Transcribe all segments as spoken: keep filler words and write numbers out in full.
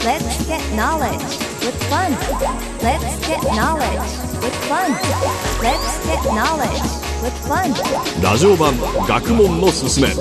Let's get knowledge with fun. Let's get knowledge with fun. Let's get knowledge with fun. ラジオ版学問のすすめ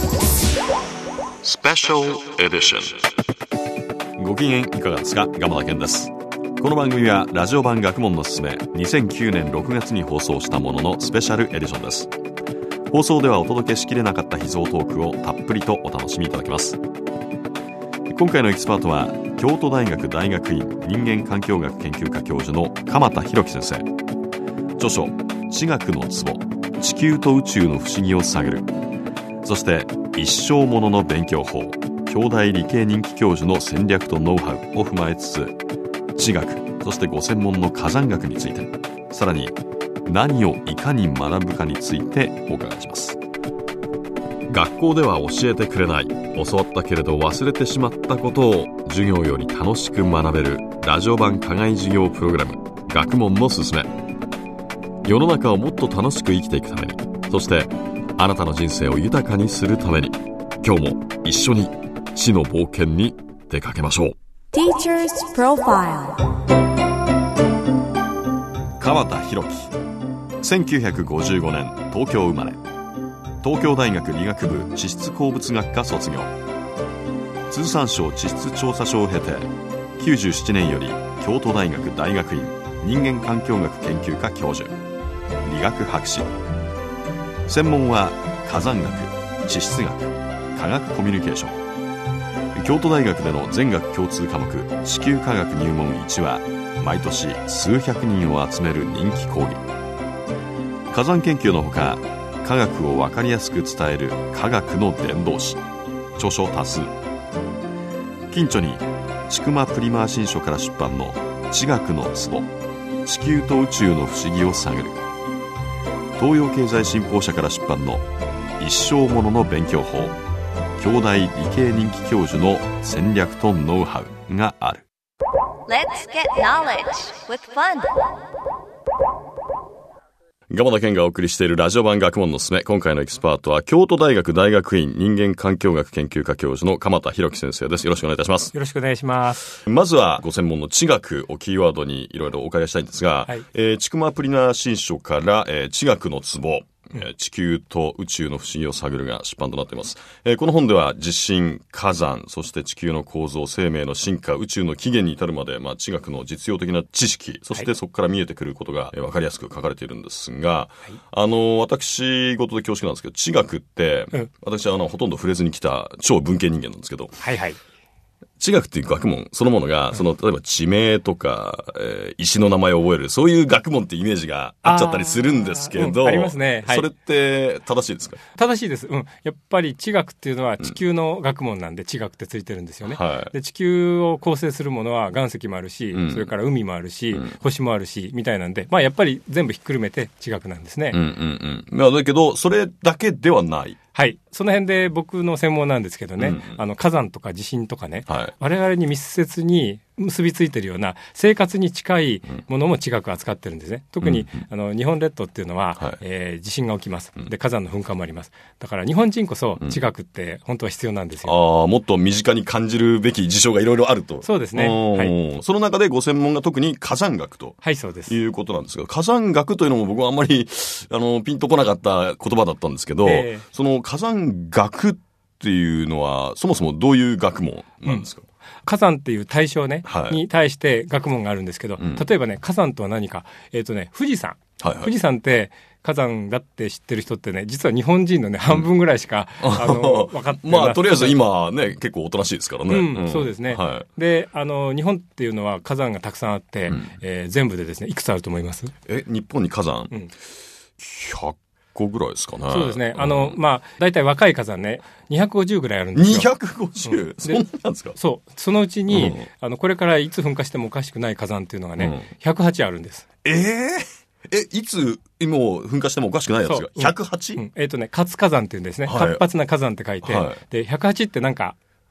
スペシャルエディション。ご機嫌いかがですか。蒲田健です。この番組はラジオ版学問のすすめにせんきゅうねんろくがつに放送したもののスペシャルエディションです。放送ではお届けしきれなかった秘蔵トークをたっぷりとお楽しみいただきます。今回のエキスパートは京都大学大学院人間環境学研究科教授の鎌田博樹先生。著書地学の壺、地球と宇宙の不思議を探る、そして一生ものの勉強法、京大理系人気教授の戦略とノウハウを踏まえつつ、地学、そしてご専門の火山学について、さらに何をいかに学ぶかについてお伺いします。学校では教えてくれない、教わったけれど忘れてしまったことを授業より楽しく学べるラジオ版課外授業プログラム、学問のすすめ。世の中をもっと楽しく生きていくために、そしてあなたの人生を豊かにするために、今日も一緒に知の冒険に出かけましょう。 Teacher's Profile。 鎌田博樹、せんきゅうひゃくごじゅうごねん東京生まれ。東京大学理学部地質鉱物学科卒業。通産省地質調査所を経てきゅうじゅうななねんより京都大学大学院人間環境学研究科教授、理学博士。専門は火山学、地質学、科学コミュニケーション。京都大学での全学共通科目地球科学入門いちは毎年数百人を集める人気講義。火山研究のほか科学を分かりやすく伝える科学の伝道師。著書多数。近著に千曲プリマー新書から出版の地学の壺、地球と宇宙の不思議を探る。東洋経済新報社から出版の一生ものの勉強法、京大理系人気教授の戦略とノウハウがある。 Let's get knowledge with fun。 蒲田健がお送りしているラジオ版学問のすすめ。今回のエキスパートは京都大学大学院人間環境学研究科教授の鎌田博樹先生です。よろしくお願いいたします。 よろしくお願いします。 まずはご専門の地学をキーワードにいろいろお伺いしたいんですが、はい、えー、千曲プリナー新書から、えー、地学の壺、えー、地球と宇宙の不思議を探るが出版となっています。えー、この本では地震、火山、そして地球の構造、生命の進化、宇宙の起源に至るまで、まあ、地学の実用的な知識、そしてそこから見えてくることが、えー、分かりやすく書かれているんですが、はい、あの私事で恐縮なんですけど、地学って、うん、私はあのほとんど触れずに来た超文系人間なんですけど、はいはい、地学っていう学問そのものが、その例えば地名とか、えー、石の名前を覚える、そういう学問ってイメージがあっちゃったりするんですけど、 あ、うん、ありますね、はい、 それって正しいですか？ 正しいです、うん、やっぱり地学っていうのは地球の学問なんで、うん、地学ってついてるんですよね、はい、で地球を構成するものは岩石もあるし、うん、それから海もあるし、うん、星もあるしみたいなんで、まあ、やっぱり全部ひっくるめて地学なんですね、うんうんうん、まあ、 だけどそれだけではない。 はい。その辺で僕の専門なんですけどね、うん、あの火山とか地震とかね、はい、我々に密接に結びついているような生活に近いものも地学を扱ってるんですね。特に、うん、あの日本列島っていうのは、はい、えー、地震が起きます。で、火山の噴火もあります。だから日本人こそ地学って本当は必要なんですよ。 うん、ああ、もっと身近に感じるべき事象がいろいろあると。 そうですね。はい、 その中でご専門が特に火山学と、はい、そうです。いうことなんですが、火山学というのも僕はあんまりあのピンとこなかった言葉だったんですけど、えー、その火山学っていうのはそもそもどういう学問なんですか？うん、 火山っていう対象ね、はい、に対して学問があるんですけど、うん、例えばね、火山とは何か、えっとね、富士山、はいはい、富士山って火山だって知ってる人ってね、実は日本人のね、半分ぐらいしか、うん、あの分かってない。 まあとりあえず今ね、結構おとなしいですからね。 うんうん、そうですね。はい、で、あの日本っていうのは火山がたくさんあって、うん、えー、全部でですね、いくつあると思います？ え、日本に火山、うん、ひゃっこぐらいですかね。 そうですね。あの、うん、まあ、大体若い火山ね、にひゃくごじゅうぐらいあるんですよ。 にひゃくごじゅう？うん、そんななんですか？ そう。そのうちに、うん、あの、これからいつ噴火してもおかしくない火山っていうのがね、うん、ひゃくはちあるんです。 ええー、え、いつ、もう噴火してもおかしくないやつが ひゃくはち？ うん、 えっ、ー、とね、活火山っていうんですね。はい、活発な火山って書いて、はい、で、ひゃくはちってなんか、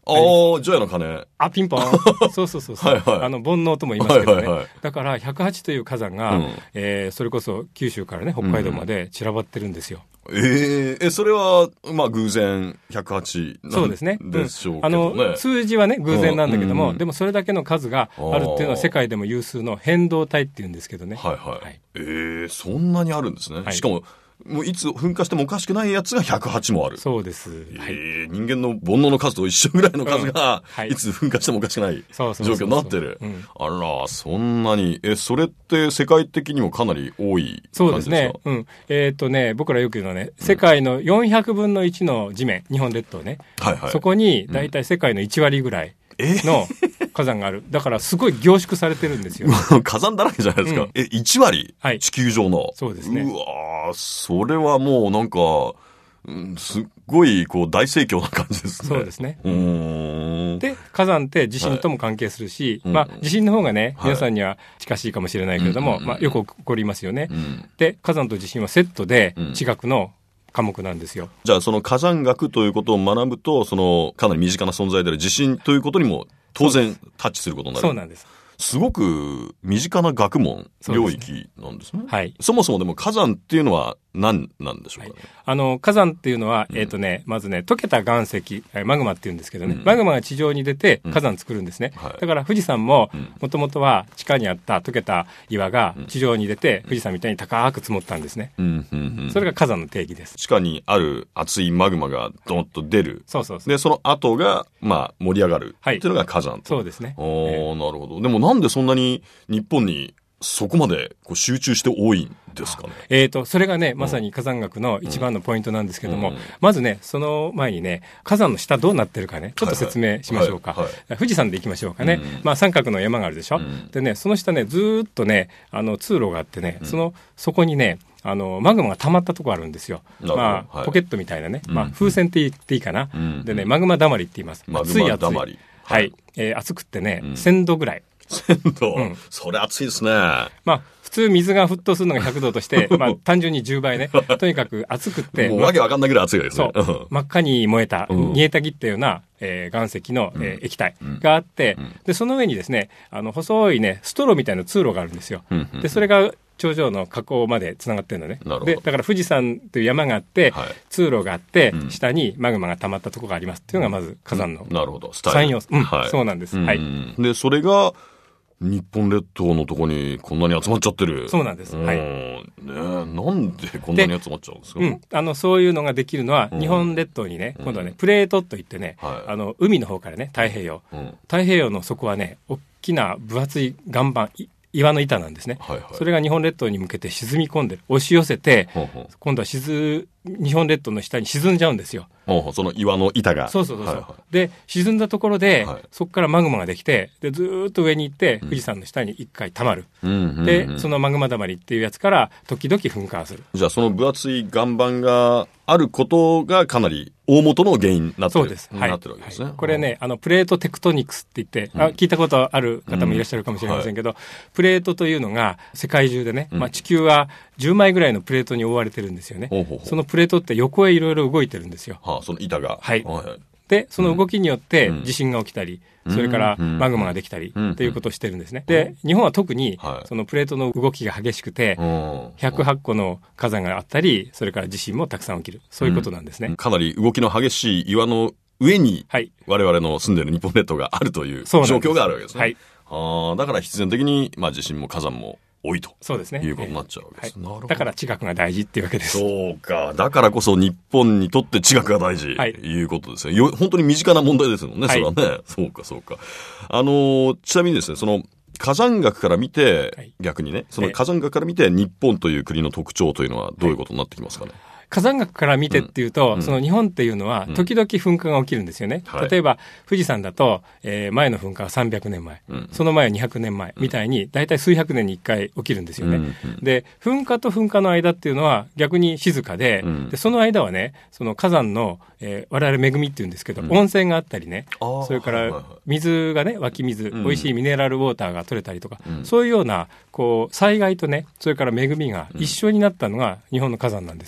ああ、除夜の鐘。 あ、ピンポン。そうそうそうそう。はいはい、あの、煩悩とも言いますけどね。はいはいはい、だから、ひゃくはちという火山が、うん、えー、それこそ九州からね、北海道まで散らばってるんですよ。 うん、えー、え、それは、まあ、偶然ひゃくはちなんでしょうけどね。 そうですね。うん、あの、数字はね、偶然なんだけども、うん、でもそれだけの数があるっていうのは世界でも有数の変動帯っていうんですけどね。 はいはい。はい、えー、そんなにあるんですね。はい、しかも、もういつ噴火してもおかしくないやつがひゃくはちもある。 そうです。 えーはい、人間の煩悩の数と一緒ぐらいの数が、うんはい、いつ噴火してもおかしくない状況になってる。あら、そんなに。え、それって世界的にもかなり多い感じですか？ そうですね。うん。えっとね、僕らよく言うのはね、世界のよんひゃくぶんのいちの地面、日本列島ね。はいはい。そこに、だいたい世界のいちわりぐらいの火山がある。だからすごい凝縮されてるんですよ。 火山だらけじゃないですか。うん、え、いちわり、はい、地球上の。 そうですね。 うわー、それはもうなんか、うん、すっごいこう大盛況な感じですね。 そうですね。うーんで、火山って地震とも関係するし、はい、まあ地震の方がね、皆さんには近しいかもしれないけれども、はい、まあよく起こりますよね。うん、で、火山と地震はセットで地学の科目なんですよ。 じゃあその火山学ということを学ぶと、そのかなり身近な存在である地震ということにも当然タッチすることになる。 そうなんです。 すごく身近な学問領域なんですね。 はい。 そもそもでも火山っていうのは何なんでしょうかね。はい、あの火山っていうのは、うん、えっとねまずね溶けた岩石マグマっていうんですけどね、うん、マグマが地上に出て火山作るんですね。うんはい、だから富士山ももともとは地下にあった溶けた岩が地上に出て、うん、富士山みたいに高く積もったんですね。うんうんうん、それが火山の定義です。 地下にある熱いマグマがドンと出る。 そうそうそう。 でその後がまあ盛り上がるっていうのが火山と。はい、 そうですね。 おー、えー、なるほど。でもなんでそんなに日本にそこまでこう集中して多いんですかね。 えーと、それがね、まさに火山学の一番のポイントなんですけども、うん、まずね、その前にね、火山の下どうなってるかね、ちょっと説明しましょうか。はいはいはい、富士山で行きましょうかね。うん、まあ三角の山があるでしょ。うん、でね、その下ね、ずーっとね、あの通路があってね、うん、その、そこにね、あのマグマが溜まったところあるんですよ。まあ、はい、ポケットみたいなね、まあ、風船って言っていいかな。うん、でね、マグマだまりって言います。 マグマだまり。 はい。えー、熱くってね、うん、せんどぐらい。 せんど、うん、それ暑いですね。 まあ普通水が沸騰するのがひゃくどとしてまあ単純にじゅうばいね。とにかく熱くってもうわけわかんないぐらい熱いですね。 そう真っ赤に燃えた、うん、煮えたぎったような、えー、岩石の、えー、液体があって、うん、でその上にですねあの細いねストローみたいな通路があるんですよ。うんうん、でそれが頂上の火口までつながってるのね。でだから富士山という山があって、はい、通路があって、うん、下にマグマが溜まったところがありますっていうのがまず火山の、 うん、なるほどスタイル。 要素、うんはい、そうなんです。うん、はい。 でそれが日本列島のとこにこんなに集まっちゃってる。 そうなんです。はい。 ね、なんでこんなに集まっちゃうんですか。 うん、あのそういうのができるのは、うん、日本列島にね、今度はねプレートといってね、はい、あの海の方からね太平洋、うん、太平洋の底はね大きな分厚い岩盤岩の板なんですね、はいはい、それが日本列島に向けて沈み込んで押し寄せて、ほうほう今度は沈日本列島の下に沈んじゃうんですよ。 ほうほうその岩の板が。 そうそうそうそう、はいはい、で沈んだところで、はい、そこからマグマができてでずーっと上に行って富士山の下に一回溜まる、うん、でそのマグマだまりっていうやつから時々噴火する。 じゃあその分厚い岩盤があることがかなり大元の原因になってる。 そうです、はい、 なってるわけですね、はい、 これねあのプレートテクトニクスって言って、うん、あ聞いたことある方もいらっしゃるかもしれませんけど、うんはい、プレートというのが世界中でね、まあ、地球はじゅうまいぐらいのプレートに覆われてるんですよね、うん、そのプレートって横へいろいろ動いてるんですよ、 はあ、その板が、 はい、はい、でその動きによって地震が起きたり、うん、それからマグマができたり、うん、っていうことをしてるんですね。で日本は特にそのプレートの動きが激しくて、はい、ひゃくはちこの火山があったりそれから地震もたくさん起きる、そういうことなんですね、 うん、かなり動きの激しい岩の上に我々の住んでいる日本列島があるという状況があるわけですね。はい、あだから必然的に、まあ、地震も火山も多いとそうですねいうことになっちゃうわけです、はい、なるほど。 だから地学が大事っていうわけです。 そうか、だからこそ日本にとって地学が大事、はい、いうことですね。よ本当に身近な問題ですもんね、はい、それはね。そうかそうか。あのちなみにですねその火山学から見て、はい、逆にねその火山学から見て日本という国の特徴というのはどういうことになってきますかね。はい、 火山学から見てっていうと、うん、その日本っていうのは時々噴火が起きるんですよね、うん、例えば富士山だと、えー、前の噴火はさんびゃくねんまえ、うん、その前はにひゃくねんまえみたいにだいたい数百年にいっかい起きるんですよね、うん、で噴火と噴火の間っていうのは逆に静か で,、うん、でその間はねその火山の、えー、我々恵みっていうんですけど、うん、温泉があったりね、それから水がね湧き水、うん、美味しいミネラルウォーターが取れたりとか、うん、そういうようなこう災害とねそれから恵みが一緒になったのが日本の火山なんですよ、 うん、そうか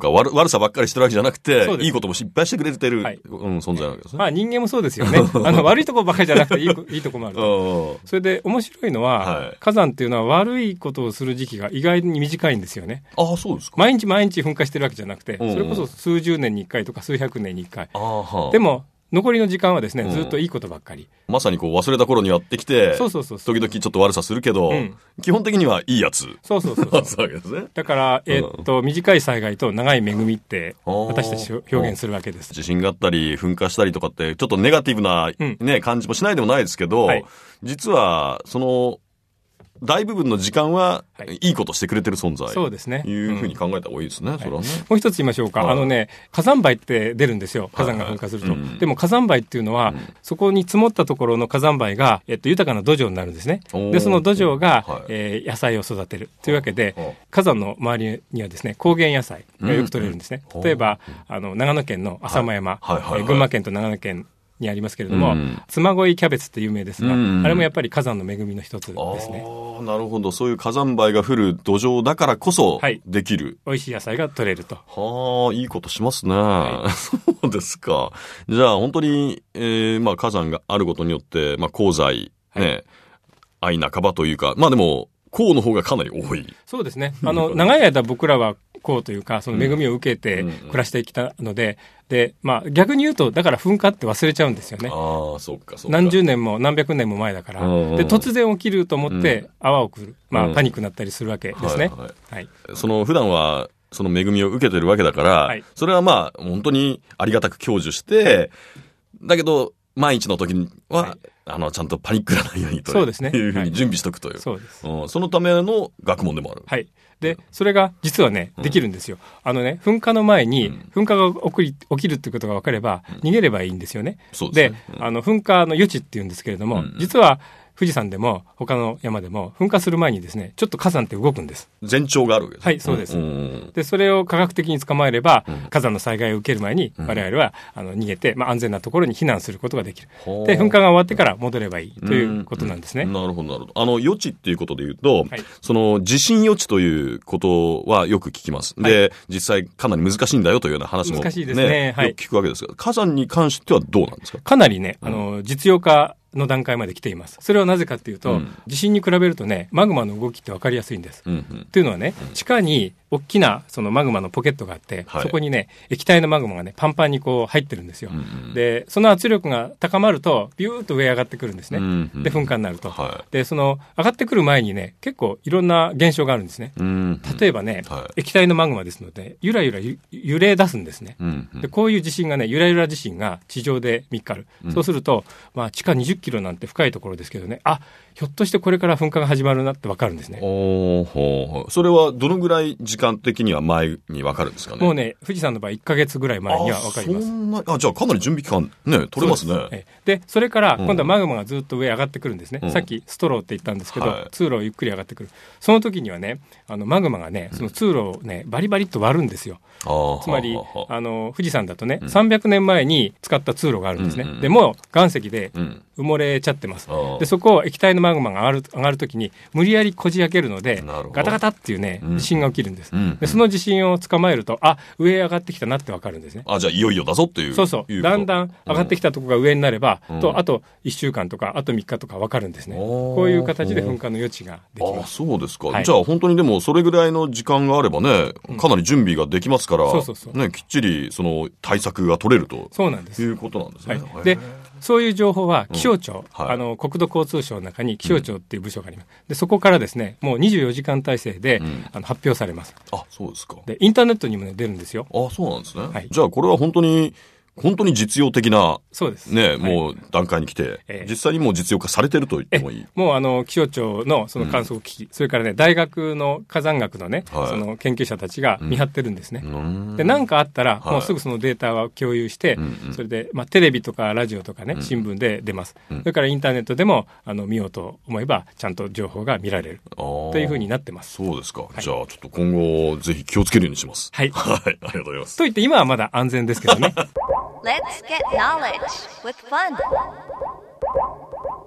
か、悪、悪さばっかりしてるわけじゃなくて、いいこともいっぱいしてくれてる、はい、うん、存在なわけですね。 まあ人間もそうですよね。あの、悪いところばっかりじゃなくていい、いいところもあると。それで面白いのは、はい、火山っていうのは悪いことをする時期が意外に短いんですよね。 ああ、そうですか。 毎日毎日噴火してるわけじゃなくて、それこそ数十年に一回とか数百年に一回。あでも、残りの時間はですね、ずっといいことばっかり。 うん、まさにこう忘れた頃にやってきて、そうそうそうそう時々ちょっと悪さするけど、うん、基本的にはいいやつ。 そうそうそうそう。ですね。だから、えー、っと、うん、短い災害と長い恵みって、私たち表現するわけです。 地震があったり、噴火したりとかって、ちょっとネガティブな、ね、うん、感じもしないでもないですけど、はい、実は、その、大部分の時間はいいことしてくれてる存在、はい、そうですね。いうふうに考えた方がいいですね。うん、それはね。 もう一つ言いましょうか。はい、あのね、火山灰って出るんですよ。火山が噴火すると。はいはい、でも火山灰っていうのは、うん、そこに積もったところの火山灰が、えっと、豊かな土壌になるんですね。で、その土壌が、はい、えー、野菜を育てる。というわけで、はい、火山の周りにはですね、高原野菜がよく取れるんですね。うん、例えば、あの、長野県の浅間山、はいはいはいはい、えー、群馬県と長野県にありますけれども、うん、嬬恋キャベツって有名ですが、うん、あれもやっぱり火山の恵みの一つですね。 ああ、なるほど。そういう火山灰が降る土壌だからこそできる、はい、 美味しい野菜が取れると。 はあ、いいことしますね。はい、そうですか。じゃあ本当に、えー、まあ火山があることによって、まあ鉱材ね、はい、愛半ばというか、まあでも鉱の方がかなり多い。 そうですね。あの長い間僕らはこうというか、その恵みを受けて暮らしてきたので、で、まあ逆に言うと、だから噴火って忘れちゃうんですよね。 ああ、そうか、そうか。 何十年も何百年も前だから。で、突然起きると思って泡をくる。まあパニックになったりするわけですね。はいはい。 その普段は、その恵みを受けてるわけだから、はい、それはまあ本当にありがたく享受して、だけど、万一の時には、はい、あの、ちゃんとパニックらないようにという、そうですね、いうふうに準備しとくという。そうです。うん、そのための学問でもある。 はい。で、それが実はね、できるんですよ。うん、あのね、噴火の前に、噴火が起き、起きるっていうことが分かれば、逃げればいいんですよね。そうですね。で、あの、噴火の予知っていうんですけれども、うん、実は、富士山でも他の山でも噴火する前にですね、ちょっと火山って動くんです。 前兆があるわけです。 はい、そうです。うん、で、それを科学的に捕まえれば、うん、火山の災害を受ける前に我々は、あの逃げて、まあ、安全なところに避難することができる。で、噴火が終わってから戻ればいいということなんですね。 うん、なるほど、なるほど。あの、予知っていうことで言うと、はい、その地震予知ということはよく聞きます。はい、で、実際かなり難しいんだよというような話も、ね、 難しいですね。はい、 よく聞くわけですが、火山に関してはどうなんですか？ かなりね、あの、実用化の段階まで来ています。それはなぜかっていうと、うん、地震に比べるとね、マグマの動きって分かりやすいんです。うんうん、というのはね、地下に大きなそのマグマのポケットがあって、はい、そこにね、液体のマグマがね、パンパンにこう入ってるんですよ。うんうん、で、その圧力が高まると、ビューッと上上がってくるんですね。うんうん、で、噴火になると、はい。で、その上がってくる前にね、結構いろんな現象があるんですね。うんうん、例えばね、はい、液体のマグマですので、ゆらゆらゆ揺れ出すんですね、うんうん。で、こういう地震がね、ゆらゆら地震が地上でみっかある。うん、そうすると、まあ、地下にじゅっキロなんて深いところですけどね、あ、ひょっとしてこれから噴火が始まるなって分かるんですね。 おー、それはどのぐらい時間的には前に分かるんですかね？ もうね、富士山の場合いっかげつぐらい前には分かります。 そんな、あ、じゃあかなり準備期間ね、取れますね。 で, で、それから今度はマグマがずっと上上がってくるんですね。うん、さっきストローって言ったんですけど、はい、通路をゆっくり上がってくる。その時にはね、あのマグマがね、その通路をね、バリバリっと割るんですよ。うん、つまり、あの、富士山だとね、うん、さんびゃくねんまえに使った通路があるんですね。うんうん、でもう岩石で埋もれちゃってます。うん、で、そこを液体のマグマが上がる、上がるときに無理やりこじ開けるので、ガタガタっていうね、地震が起きるんです。うん、でその地震を捕まえると、あ、上上がってきたなってわかるんですね。 あ、じゃあいよいよだぞっていう。 そうそう。だんだん上がってきたところが上になれば、うん、と、あといっしゅうかんとか、あとみっかとかわかるんですね。こういう形で噴火の予知ができます。 あ、そうですか。はい、じゃあ本当にでもそれぐらいの時間があればね、かなり準備ができますから、うん、そうそうそう。ね、きっちりその対策が取れると。そうなんです。いうことなんですね。 はい、で、そういう情報は気象庁、うんはい、あの国土交通省の中に気象庁っていう部署があります。でそこからですね、もうにじゅうよじかん体制で、うん、あの発表されます。 あ、そうですか。 でインターネットにも、ね、出るんですよ。 あ、そうなんですね。はい、じゃあこれは本当に本当に実用的な、そうです。ね、もう段階に来て、はい、実際にもう実用化されてると言ってもいい。 もうあの、気象庁のその観測機器、うん、それからね、大学の火山学のね、はい、その研究者たちが見張ってるんですね。うん、で、なんかあったら、もうすぐそのデータを共有して、はい、それで、まあ、テレビとかラジオとかね、うん、新聞で出ます。うん、それからインターネットでも、あの、見ようと思えば、ちゃんと情報が見られる。というふうになってます。 そうですか。はい、じゃあ、ちょっと今後、ぜひ気をつけるようにします。はい。はい。ありがとうございます。 と言って、今はまだ安全ですけどね。 Let's get knowledge with fun.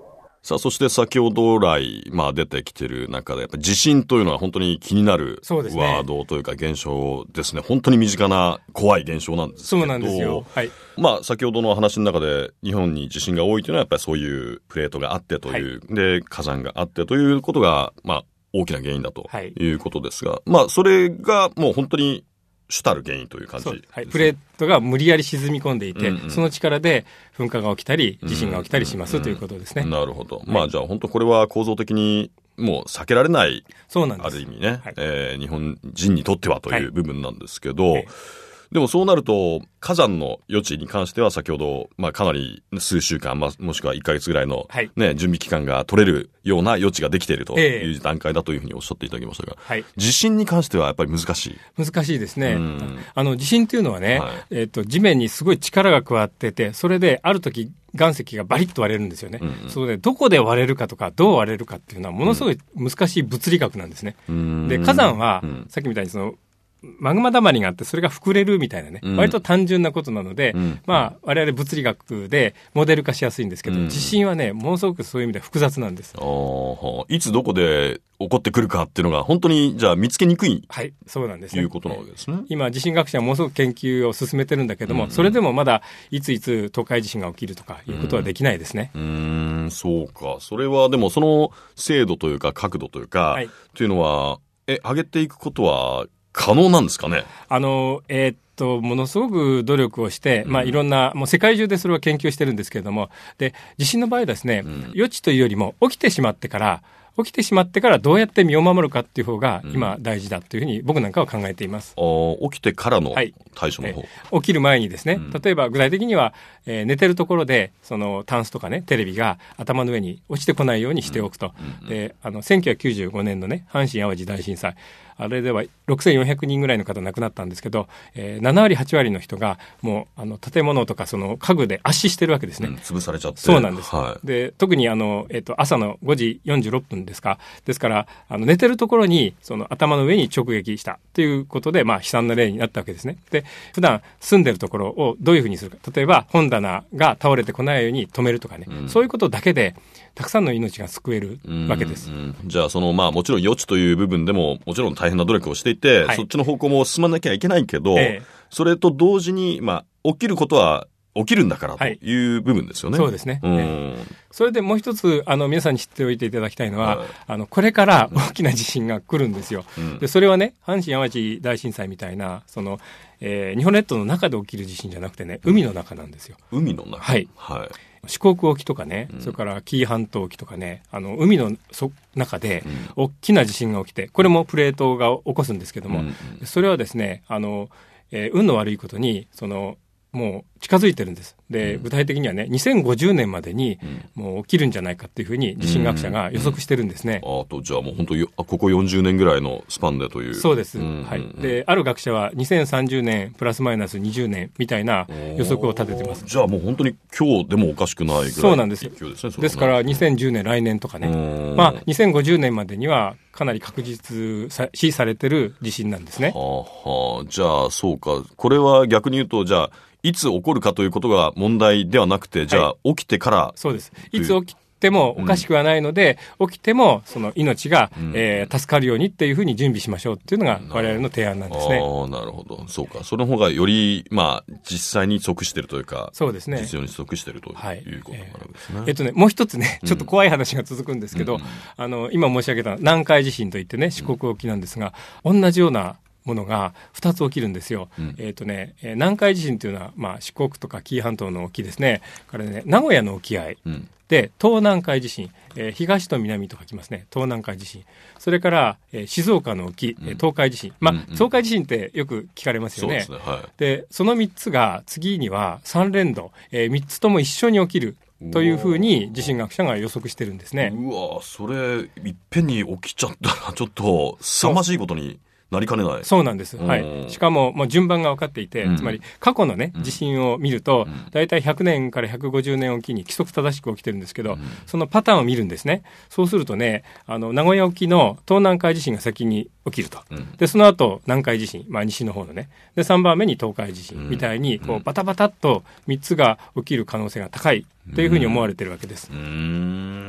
さあ、そして先ほど来、まあ出てきてる中で、やっぱ地震というのは本当に気になるワードというか現象ですね。本当に身近な怖い現象なんですけど。 そうなんですよ。はい。 まあ先ほどの話の中で日本に地震が多いというのはやっぱりそういうプレートがあってという、はい、で、火山があってということが、まあ大きな原因だということですが、はい、まあそれがもう本当に主たる原因という感じです、ね。 はい。プレートが無理やり沈み込んでいて、うんうん、その力で噴火が起きたり、地震が起きたりします、うんうん、ということですね。 なるほど。まあじゃあ本当これは構造的にもう避けられない、 そうなんです。 ある意味ね、はい、えー、日本人にとってはという部分なんですけど、はい、でもそうなると火山の余地に関しては先ほど、まあかなり数週間、まあ、もしくはいっかげつぐらいの、ね、はい、準備期間が取れるような余地ができているという段階だというふうにおっしゃっていただきましたが、はい、地震に関してはやっぱり難しい。 難しいですね。あの地震というのはね、はい、えっと、地面にすごい力が加わってて、それである時岩石がバリッと割れるんですよね。うんうん、それでどこで割れるかとかどう割れるかっていうのはものすごい難しい物理学なんですね。うん、で、火山は、うん、さっきみたいにそのマグマ溜まりがあってそれが膨れるみたいなね、うん、割と単純なことなので、うん、まあ我々物理学でモデル化しやすいんですけど、うん、地震はねものすごくそういう意味では複雑なんです。 あ、いつどこで起こってくるかっていうのが本当にじゃあ見つけにくい、 はい、そうなんですね。 いうことなわけですね。 今地震学者はものすごく研究を進めてるんだけども、うん、それでもまだいついつ東海地震が起きるとかいうことはできないですね。 うん、うーん、そうか。それはでもその精度というか角度というか、はい、というのはえ上げていくことは可能なんですかね。 あの、えー、っと、ものすごく努力をして、うん、まあいろんな、もう世界中でそれは研究してるんですけれども、で、地震の場合はですね、うん、余地というよりも起きてしまってから、起きてしまってからどうやって身を守るかっていう方が今大事だというふうに僕なんかは考えています。 うん、起きてからの対処の方、はい、 え起きる前にですね、うん、例えば具体的には、えー、寝てるところでそのタンスとかねテレビが頭の上に落ちてこないようにしておくと、うん、であのせんきゅうひゃくきゅうじゅうごねんのね阪神淡路大震災、あれではろくせんよんひゃくにんぐらいの方亡くなったんですけど、えー、ななわりはちわりの人がもうあの建物とかその家具で圧死してるわけですね。うん、 潰されちゃって。 そうなんです。 はい、 で特にあの、えー、と朝のごじよんじゅうろっぷんですか。ですからあの寝てるところにその頭の上に直撃したということで、まあ、悲惨な例になったわけですね。で普段住んでるところをどういうふうにするか、例えば本棚が倒れてこないように止めるとかね、うん、そういうことだけでたくさんの命が救えるわけです。 うんうん、じゃあそのまあもちろん余地という部分でももちろん大変な努力をしていて、はい、そっちの方向も進まなきゃいけないけど、ええ、それと同時にまあ起きることは起きるんだからという部分ですよね。 はい、そうですね。うん、ええ、それでもう一つあの皆さんに知っておいていただきたいのは、はい、あのこれから大きな地震が来るんですよ。うん、でそれはね阪神淡路大震災みたいなその、えー、日本列島の中で起きる地震じゃなくてね海の中なんですよ。 海の中。 はい。はい。四国沖とかね、うん、それから紀伊半島沖とかね、あの海のそ中で大きな地震が起きて、これもプレートが起こすんですけども、うんうん、それはですね、あの、えー、運の悪いことにそのもう近づいてるんです。で、具体的にはね、にせんごじゅうねんまでにもう起きるんじゃないかっていうふうに地震学者が予測してるんですね。 うんうん、あと、じゃあもう本当ここよんじゅうねんぐらいのスパンでという。 そうです。うんうんうん、はい。で、ある学者はにせんさんじゅうねんプラスマイナスにじゅうねんみたいな予測を立ててます。 じゃあもう本当に今日でもおかしくないぐらい。 そうなんですよ。 ですね。それはね、 ですからにせんじゅうねん来年とかね。まあにせんごじゅうねんまでにはかなり確実視されてる地震なんですね。 はあはあ。じゃあそうか。これは逆に言うと、じゃあ、いつ起こるかということが問題ではなくて、じゃあ起きてから、はい、 そうです。いつ起きてもおかしくはないので、うん、起きてもその命が、うんえー、助かるようにっていうふうに準備しましょうっていうのが我々の提案なんですね。 ああ、なるほど。そうか。その方がより、まあ、実際に即しているというか、 そうですね。 実用に即しているということになるんですね。 はい、えー、えっとね、もう一つね、ちょっと怖い話が続くんですけど、うん、あの、今申し上げた南海地震といってね、四国沖なんですが、うん、同じようなものがふたつ起きるんですよ。うん、えっとね、南海地震というのは、まあ、四国とか紀伊半島の沖ですね。これね、名古屋の沖合、うん、で東南海地震、えー、東と南と書きますね。東南海地震。それから、えー、静岡の沖、うん、東海地震。まあ、うんうん、東海地震ってよく聞かれますよね。そうですね。はい。で、そのみっつが次にはさん連動、えー、みっつとも一緒に起きる。というふうに地震学者が予測してるんですね。 うわ、それいっぺんに起きちゃったらちょっと凄まじいことになりかねない。 そうなんです。はい。しかも、もう順番が分かっていて、うん、つまり過去のね、地震を見ると、うん、だいたいひゃくねんからひゃくごじゅうねんおきに規則正しく起きてるんですけど、うん、そのパターンを見るんですね。そうするとね、あの、名古屋沖の東南海地震が先に起きると。うん、で、その後、南海地震、まあ西の方のね。で、さんばんめに東海地震みたいに、こう、バタバタっとみっつが起きる可能性が高いというふうに思われてるわけです。 うん、うーん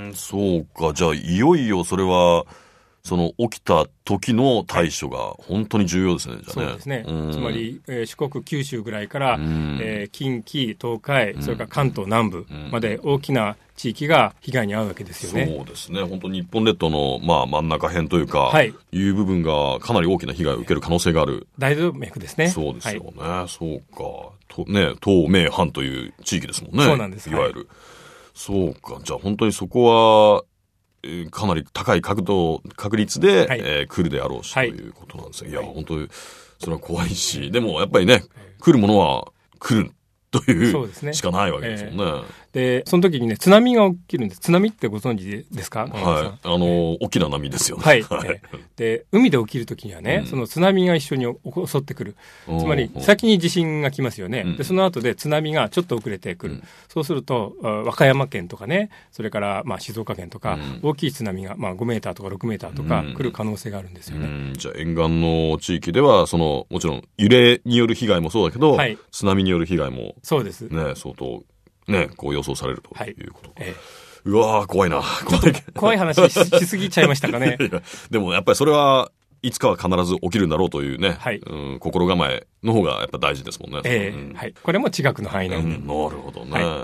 ん、そうか。じゃあいよいよそれはその起きた時の対処が本当に重要ですね。じゃあね。 そうですね。つまり、えー、四国九州ぐらいから、えー、近畿東海、それから関東南部まで大きな地域が被害に遭うわけですよね。 そうですね。本当に日本列島の、まあ、真ん中辺というか、はい、いう部分がかなり大きな被害を受ける可能性がある。 大動脈ですね。 そうですよね。はい、そうか。とね、東名阪という地域ですもんね。 そうなんです。 いわゆる。はい、そうか。じゃあ本当にそこは、えー、かなり高い角度、確率で、はい、えー、来るであろうし、はい、ということなんですね。いや、本当に、それは怖いし、でもやっぱりね、来るものは来る。というしかないわけですもんね。 で、その時にね、津波が起きるんです。津波ってご存知ですか？ はい。あの、えー、大きな波ですよね。 はい。はい、で、海で起きる時にはね、うん、その津波が一緒に襲ってくる。つまり、先に地震が来ますよね。うん、で、その後で津波がちょっと遅れてくる。うん、そうすると、和歌山県とかね、それから、まあ、静岡県とか、うん、大きい津波が、まあ、ごメーターとかろくメーターとか来る可能性があるんですよね。うんうん、じゃあ、沿岸の地域では、その、もちろん、揺れによる被害もそうだけど、はい、津波による被害も。 そうです。 ね、相当、ね、こう予想されるということ。はい、ええ、うわー、怖いな。 怖い。怖い話し, しすぎちゃいましたかね。 いやでもやっぱりそれはいつかは必ず起きるんだろうというね、はい、うん、心構えの方がやっぱ大事ですもんね。 ええ、うん、はい。これも地学の範囲なんで、 うん、なるほどね。はい、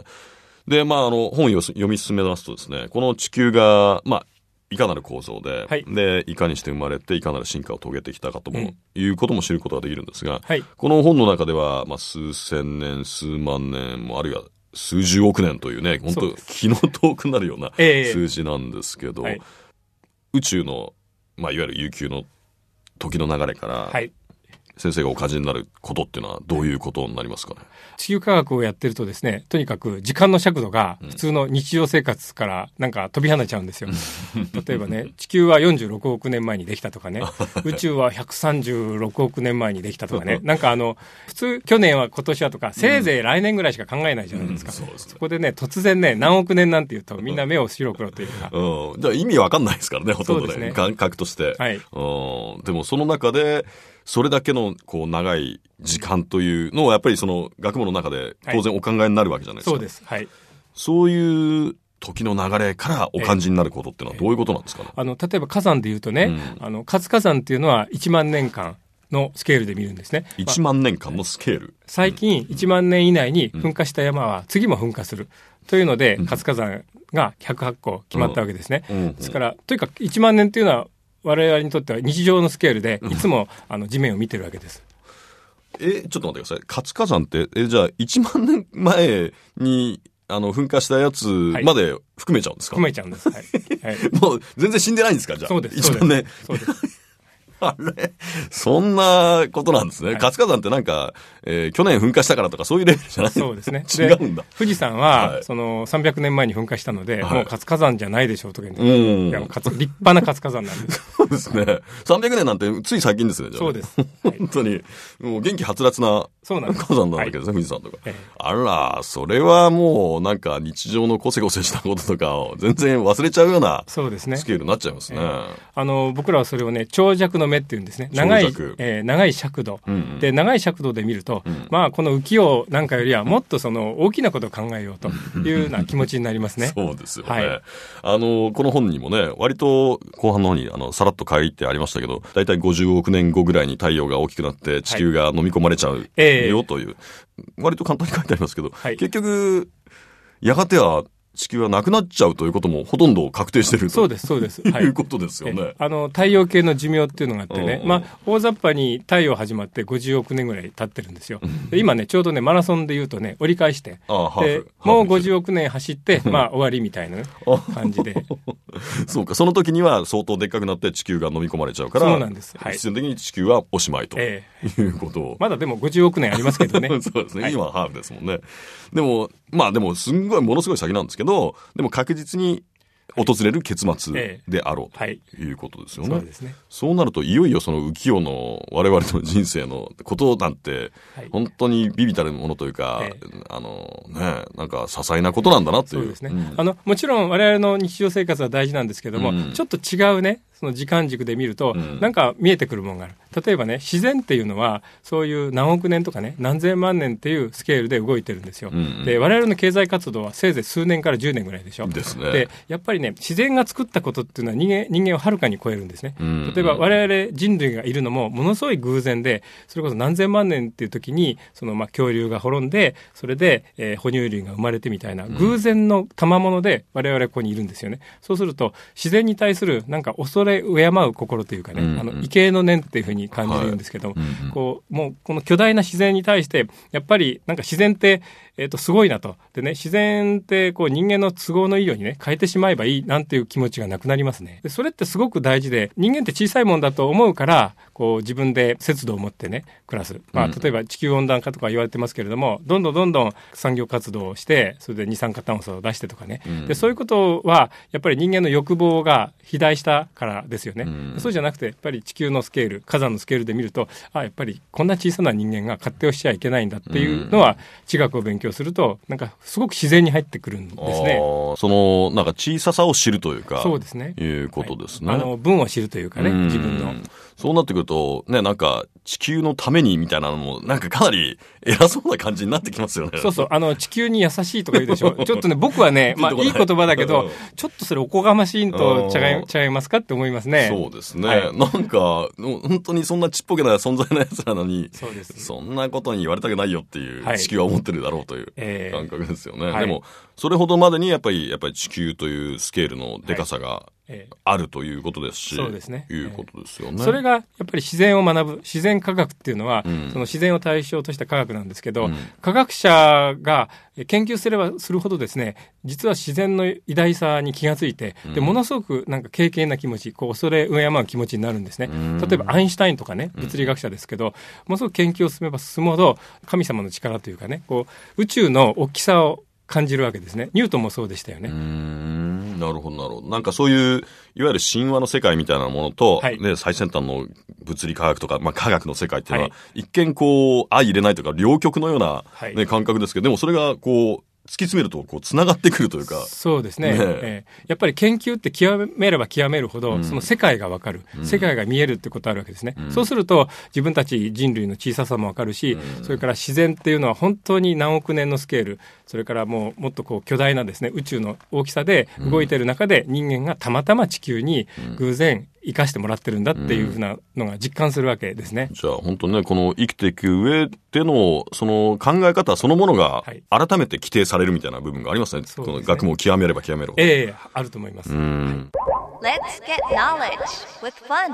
で、まあ、あの、本を読み進めますとですね、この地球が、まあ、いかなる構造で、はい、で、いかにして生まれて、いかなる進化を遂げてきたかとも、うん、いうことも知ることができるんですが、はい、この本の中では、まあ、数千年、数万年も、あるいは数十億年というね、本当気の遠くなるような数字なんですけど、えーはい、宇宙の、まあ、いわゆる悠久の時の流れから、はい、先生がお感じになることっていうのはどういうことになりますかね。 地球科学をやってるとですね、とにかく時間の尺度が普通の日常生活からなんか飛び跳ねちゃうんですよ。例えばね、地球はよんじゅうろくおくねんまえにできたとかね、宇宙はひゃくさんじゅうろくおくねんまえにできたとかね、なんかあの、普通去年は今年はとか、せいぜい来年ぐらいしか考えないじゃないですか。うんうん、 そ, そ, そこでね、突然ね、何億年なんて言うとみんな目を白黒というか。 うん、じゃあ意味わかんないですからね、ほとんど ね, ね感覚として。はい、うん、でもその中で、それだけのこう長い時間というのをやっぱりその学問の中で当然お考えになるわけじゃないですか。 そうです。はい。 そういう時の流れからお感じになることっていうのはどういうことなんですかね。 あの、例えば火山で言うとね、うん、あの、活火山っていうのはいちまんねんかんのスケールで見るんですね。 いちまんねんかんのスケール。 最近いちまんねん以内に噴火した山は次も噴火する。というので、活火山がひゃくはちこ決まったわけですね。うんうん、ですから、とにかくいちまんねんっていうのは我々にとっては日常のスケールでいつもあの地面を見てるわけです。 え、ちょっと待ってください。活火山って、え、じゃあいちまんねんまえにあの噴火したやつまで含めちゃうんですか？ 含めちゃうんです。はい。 はい、もう全然死んでないんですか？じゃあ。 そうです。 いちまんねん。 そうです。 あれそんなことなんですね。はい、活火山ってなんか、えー、去年噴火したからとかそういうレベルじゃない？ そうですね。 違うんだ。 富士山は、はい、そのさんびゃくねんまえに噴火したので、はい、もう活火山じゃないでしょうとか言って、うん、いやもう立派な活火山なんです。 そうですね。さんびゃくねんなんてつい最近ですね。じゃあそうです。はい、 本当に、もう元気はつらつな火山なわけですね、はい、富士山とか。ええ、あら、それはもうなんか日常のコセコセしたこととかを全然忘れちゃうようなスケールになっちゃいますね。ええ、 あの、僕らはそれをね、長尺の目っていうんですね。長い、えー、長い尺度、うんうん、で長い尺度で見ると、うん、まあこの浮世なんかよりはもっとその大きなことを考えようというような気持ちになりますね。 そうですよね。はい、あのこの本にもね、割と後半の方にあのさらっと書いてありましたけど、だいたいごじゅうおくねんごぐらいに太陽が大きくなって地球が飲み込まれちゃうよ、はいえー、という、割と簡単に書いてありますけど、はい、結局やがては地球はなくなっちゃうということもほとんど確定しているとそうですそうです、 はい、いうことですよね。 あの太陽系の寿命っていうのがあってね、まあ、大雑把に太陽始まってごじゅうおくねんぐらい経ってるんですよ。で今ねちょうどねマラソンでいうとね折り返してあでもうごじゅうおくねん走ってまあ終わりみたいな、ね、感じでそうか、その時には相当でっかくなって地球が飲み込まれちゃうから、 そうなんです、はい、 必然的に地球はおしまいということを、 ええ、まだでもごじゅうおくねんありますけどねそうですね、はい、今はハーフですもんね。でもまあでもすんごいものすごい先なんですけど、でも確実に訪れる結末であろうということですよね。はいはい、そうですね。そうなるといよいよその浮世の我々の人生のことなんて本当に微々たるものというか、はい、あのね、なんか些細なことなんだなという。 そうですね。うん、あのもちろん我々の日常生活は大事なんですけども、うん、ちょっと違うねその時間軸で見ると、うん、なんか見えてくるものがある。例えばね、自然っていうのはそういう何億年とかね、何千万年っていうスケールで動いてるんですよ、うんうん、で我々の経済活動はせいぜい数年からじゅうねんぐらいでしょ。 ですね。 でやっぱりね、自然が作ったことっていうのは人間、人間をはるかに超えるんですね、うんうん、例えば我々人類がいるのもものすごい偶然で、それこそ何千万年っていう時にそのまあ恐竜が滅んで、それで、えー、哺乳類が生まれてみたいな偶然の賜物で我々はここにいるんですよね。そうすると自然に対するなんか恐れ敬う心というかね、うんうん、あの畏敬の念っていうふうに感じるんですけど、はい、うんうん、こうもうこの巨大な自然に対してやっぱりなんか自然って、えー、とすごいなと。でね、自然ってこう人間の都合のいいようにね変えてしまえばいいなんていう気持ちがなくなりますね。でそれってすごく大事で、人間って小さいもんだと思うからこう自分で節度を持ってね暮らす、まあ、例えば地球温暖化とか言われてますけれども、どんどんどんどん産業活動をしてそれで二酸化炭素を出してとかね、うん、でそういうことはやっぱり人間の欲望が肥大したからですよね、うん、そうじゃなくてやっぱり地球のスケール、火山のスケールで見ると、あやっぱりこんな小さな人間が勝手をしちゃいけないんだっていうのは、うん、地学を勉強するとなんかすごく自然に入ってくるんですね。 あそのなんか小ささを知るというか、 そうですね、 いうことですね、 はい、あの文を知るというかね、自分の。 そうなってくるとね、なんか地球のためにみたいなのもなんかかなり偉そうな感じになってきますよね。 そうそう、あの地球に優しいとか言うでしょちょっとね僕はね、まあいい言葉だけどちょっとそれおこがましいとちゃい、ちゃいますかって思いますね。 そうですね、はい、なんか本当にそんなちっぽけな存在なやつなのに、 そうです、 そんなことに言われたくないよっていう地球は思ってるだろうという感覚ですよね、 はいえー、 でもそれほどまでにやっぱりやっぱり地球というスケールのでかさが、はいええ、あるということですし、 そうですね、 いうことですよね、 ええ、それがやっぱり自然を学ぶ自然科学っていうのは、うん、その自然を対象とした科学なんですけど、うん、科学者が研究すればするほどですね、実は自然の偉大さに気がついて、でものすごくなんか敬虔な気持ち、こう恐れ敬う気持ちになるんですね、うん、例えばアインシュタインとかね、物理学者ですけど、うん、ものすごく研究を進めば進むほど神様の力というかね、こう宇宙の大きさを感じるわけですね。ニュートンもそうでしたよね。 うーん、なるほどなるほど。なんかそういういわゆる神話の世界みたいなものと、はい、ね、最先端の物理科学とか、まあ、科学の世界っていうのは、はい、一見こう相入れないというか両極のような、ね、はい、感覚ですけど、でもそれがこう突き詰めるとこうつながってくるというか。 そうですね、ねえー、やっぱり研究って極めれば極めるほど、うん、その世界が分かる、うん、世界が見えるってことあるわけですね、うん、そうすると自分たち人類の小ささも分かるし、うん、それから自然っていうのは本当に何億年のスケール、それからもうもっとこう巨大なですね宇宙の大きさで動いている中で、人間がたまたま地球に偶然生かしてもらってるんだっていうふうなのが実感するわけですね、うん、 じゃあ本当にね、この生きていく上でのその考え方そのものが改めて規定されるみたいな部分がありますね、はい、この学問を極めれば極めるほど、 ええ、あると思います。うん、 はい、Let's get knowledge with fun。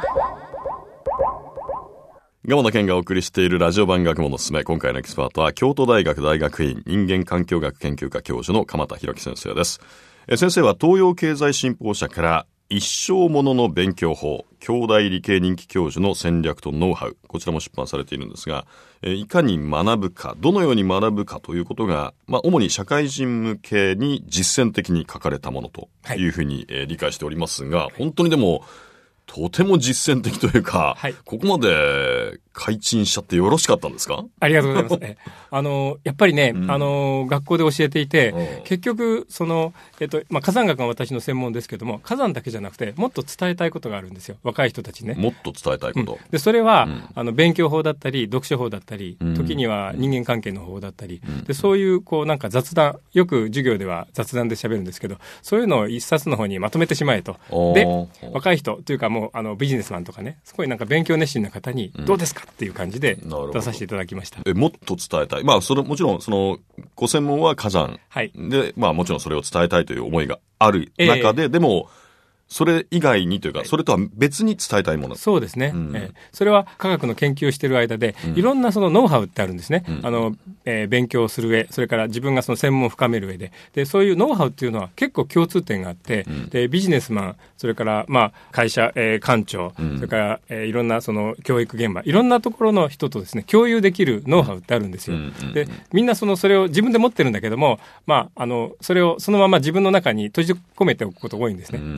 蒲野健がお送りしているラジオ版学問のすすめ、今回のエキスパートは京都大学大学院人間環境学研究科教授の鎌田博樹先生です。え先生は東洋経済新報社から一生ものの勉強法、京大理系人気教授の戦略とノウハウ、こちらも出版されているんですが、えいかに学ぶか、どのように学ぶかということが、まあ、主に社会人向けに実践的に書かれたものというふうに、はい、えー、理解しておりますが、本当にでもとても実践的というか、はい、ここまで開陳しちゃってよろしかったんですか？ ありがとうございます。えあのやっぱりね、うん、あの学校で教えていて、うん、結局その、えっとまあ、火山学が私の専門ですけども、火山だけじゃなくてもっと伝えたいことがあるんですよ、若い人たちね。 もっと伝えたいこと、 うん、でそれは、うん、あの勉強法だったり読書法だったり、うん、時には人間関係の方だったり、うん、でそういうこうなんか雑談、よく授業では雑談で喋るんですけど、そういうのを一冊の方にまとめてしまえと。で若い人というかもうあのビジネスマンとかね、すごいなんか勉強熱心な方にどうですかっていう感じで出させていただきました。 えもっと伝えたい、まあそれもちろんそのご専門は火山、はい、で、まあ、もちろんそれを伝えたいという思いがある中で、えー、でもそれ以外にというか、それとは別に伝えたいもの。 そうですね、うん、えー、それは科学の研究をしている間で、うん、いろんなそのノウハウってあるんですね、うん、あのえー、勉強する上、それから自分がその専門を深める上で、でそういうノウハウっていうのは結構共通点があって、うん、でビジネスマン、それから、まあ、会社、えー、官庁、うん、それから、えー、いろんなその教育現場、いろんなところの人とですね共有できるノウハウってあるんですよ、うん、でみんなそのそれを自分で持ってるんだけども、まあ、あのそれをそのまま自分の中に閉じ込めておくことが多いんですね、うん、でもそれっ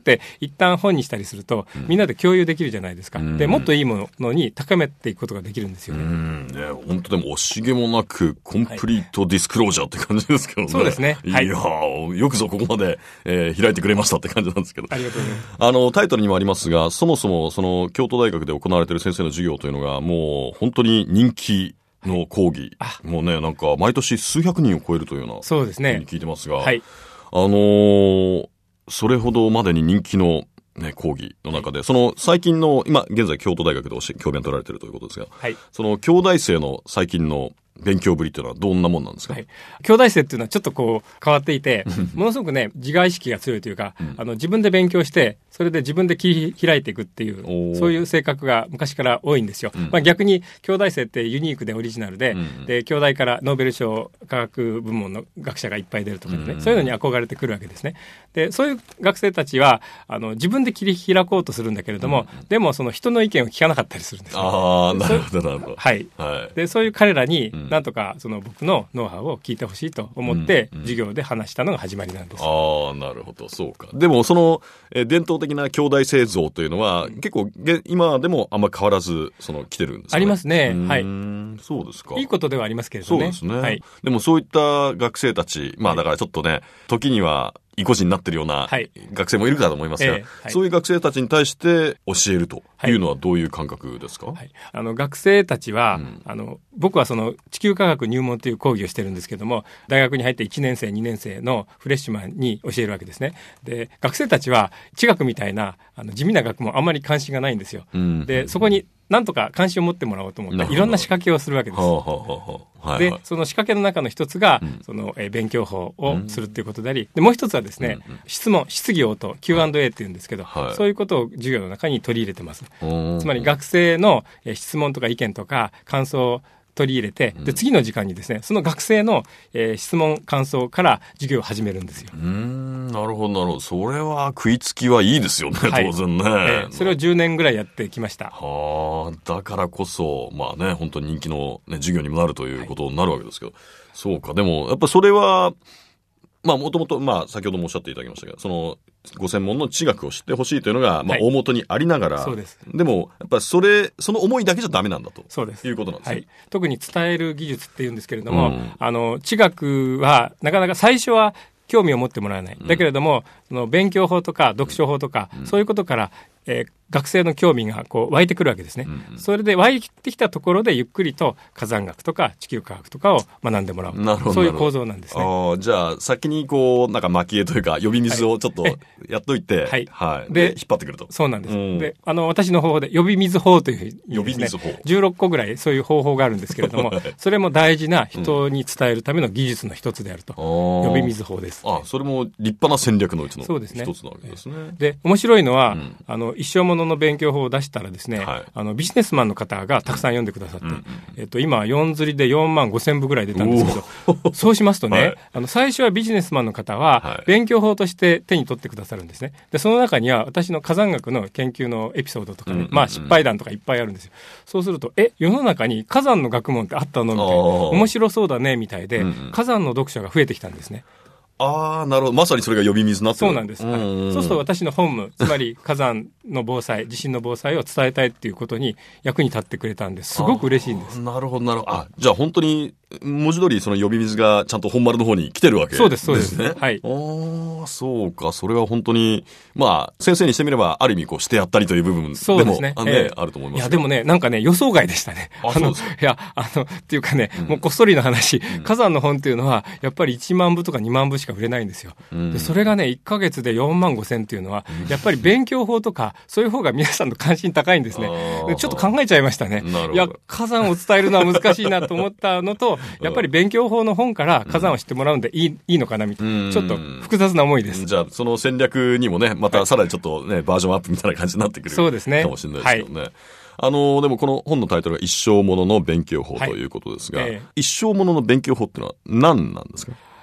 って一旦本にしたりすると、うん、みんなで共有できるじゃないですか、うん、でもっといいものに高めていくことができるんですよね。 うんね、本当でも惜しげもなくコンプリートディスクロージャーって感じですけどね。 そうですね、 はい、いやよくぞここまで、えー、開いてくれましたって感じなんですけど、 ありがとうございます。 あのタイトルにもありますが、そもそもその京都大学で行われている先生の授業というのがもう本当に人気の講義、はい、もうねなんか毎年数百人を超えるというような、 そうですね、 聞いてますが、 はい、 あのー、それほどまでに人気の、ね、講義の中で、その最近の今現在京都大学で教鞭を取られているということですが、 はい、 その京大生の最近の勉強ぶりというのはどんなもんなんですか？はい、 京大生っていうのはちょっとこう変わっていてものすごくね自我意識が強いというか、うん、あの自分で勉強してそれで自分で切り開いていくっていうそういう性格が昔から多いんですよ、うん、まあ、逆に京大生ってユニークでオリジナルで、うん、で京大からノーベル賞科学部門の学者がいっぱい出るとかでね、うん、そういうのに憧れてくるわけですね。でそういう学生たちはあの自分で切り開こうとするんだけれども、うん、でもその人の意見を聞かなかったりするんです、ね、 ああなるほどなるほど、 はい、はい、でそういう彼らになんとかその僕のノウハウを聞いてほしいと思って授業で話したのが始まりなんです、うんうん、 ああなるほど、そうか。でもその、えー、伝統的な兄弟製造というのは結構今でもあんま変わらずその来てるんですかね？ ありますね、はい、 そうですか。 いいことではありますけれどね。 そうですね、 はい、 でもそういった学生たち、まあだからちょっとね時には意固地になってるような学生もいるかと思いますが、はいえーはい、そういう学生たちに対して教えるというのはどういう感覚ですか？はいはい、 あの学生たちは、うん、あの僕はその地球科学入門という講義をしてるんですけども、大学に入っていちねん生にねん生のフレッシュマンに教えるわけですね。で学生たちは地学みたいなあの地味な学問あんまり関心がないんですよ、うん、でそこになんとか関心を持ってもらおうと思っていろんな仕掛けをするわけです。はあはあはあはいはい、でその仕掛けの中の一つが、うん、そのえー、勉強法をするっていうことであり、でもう一つはですね、うんうん、質問質疑応答 キューアンドエー っていうんですけど、はい、そういうことを授業の中に取り入れてます。つまり学生の、えー、質問とか意見とか感想を取り入れて、で次の時間にですねその学生の、えー、質問感想から授業を始めるんですよ。 うーんなるほどなるほど、それは食いつきはいいですよね、はい、当然ね、えー、それをじゅうねんぐらいやってきました。 はあ、だからこそまあね本当に人気の、ね、授業にもなるということになるわけですけど、はい、そうか。でもやっぱそれはまあもともとまあ先ほどもおっしゃっていただきましたが、そのご専門の地学を知ってほしいというのが、まあ、大元にありながら、はい、そうです。でもやっぱりそれその思いだけじゃダメなんだとそうですいうことなんですね、はい、 特に伝える技術っていうんですけれども、うん、あの地学はなかなか最初は興味を持ってもらわない、うん、だけれどもその勉強法とか読書法とか、うん、そういうことから、えー学生の興味がこう湧いてくるわけですね、うんうん、それで湧いてきたところでゆっくりと火山学とか地球科学とかを学んでもらう、なるほどそういう構造なんですね。 あじゃあ先にこうなんか蒔絵というか呼び水をちょっとやっといて、はいはい、で引っ張ってくると。 そうなんです、うん、であの私の方法で呼び水法という、ね、呼び水法じゅうろっこぐらいそういう方法があるんですけれどもそれも大事な人に伝えるための技術の一つであると、うん、呼び水法です。 あそれも立派な戦略のうちの一つなわけですね。 で面白いのは、うん、あの一生ものの勉強法を出したらですね、はい、あのビジネスマンの方がたくさん読んでくださって、うんうんえっと、今よん釣りでよんまんごせんぶぐらい出たんですけどそうしますとね、はい、あの最初はビジネスマンの方は勉強法として手に取ってくださるんですね。でその中には私の火山学の研究のエピソードとかね、うんうんうんまあ、失敗談とかいっぱいあるんですよ。そうするとえ世の中に火山の学問ってあったのみたいな面白そうだねみたいで、うんうん、火山の読者が増えてきたんですね。 ああ、なるほど。まさにそれが呼び水になってる。 そうなんです。はい、そうすると私の本務、つまり火山の防災、地震の防災を伝えたいっていうことに役に立ってくれたんです。すごく嬉しいんです。 なるほど、なるほど。あ、じゃあ本当に文字通りその呼び水がちゃんと本丸の方に来てるわけですね。 そうです、そうです。はい。 ああ、そうか。それは本当に、まあ、先生にしてみれば、ある意味こうしてやったりという部分でも、そうですね。あね、えー、あると思います。 いや、でもね、なんかね、予想外でしたね。 あ、そうですか。 いや、あの、っていうかね、うん、もうこっそりの話、うん、火山の本っていうのは、やっぱりいちまんぶとかにまんぶしか売れないんですよ。うん、でそれがね、いっかげつでよんまんごせんっていうのは、やっぱり勉強法とか、そういう方が皆さんの関心高いんですね。ちょっと考えちゃいましたね。いや、火山を伝えるのは難しいなと思ったのと、やっぱり勉強法の本から火山を知ってもらうんでいい、うん、いいのかなみたいな、ちょっと複雑な思いです。 じゃあ、その戦略にもね、またさらにちょっとね、はい、バージョンアップみたいな感じになってくるかもしれないですけどね。はい、あのでもこの本のタイトルが一生ものの勉強法ということですが、はいえー、一生ものの勉強法っていうのは何なんですか？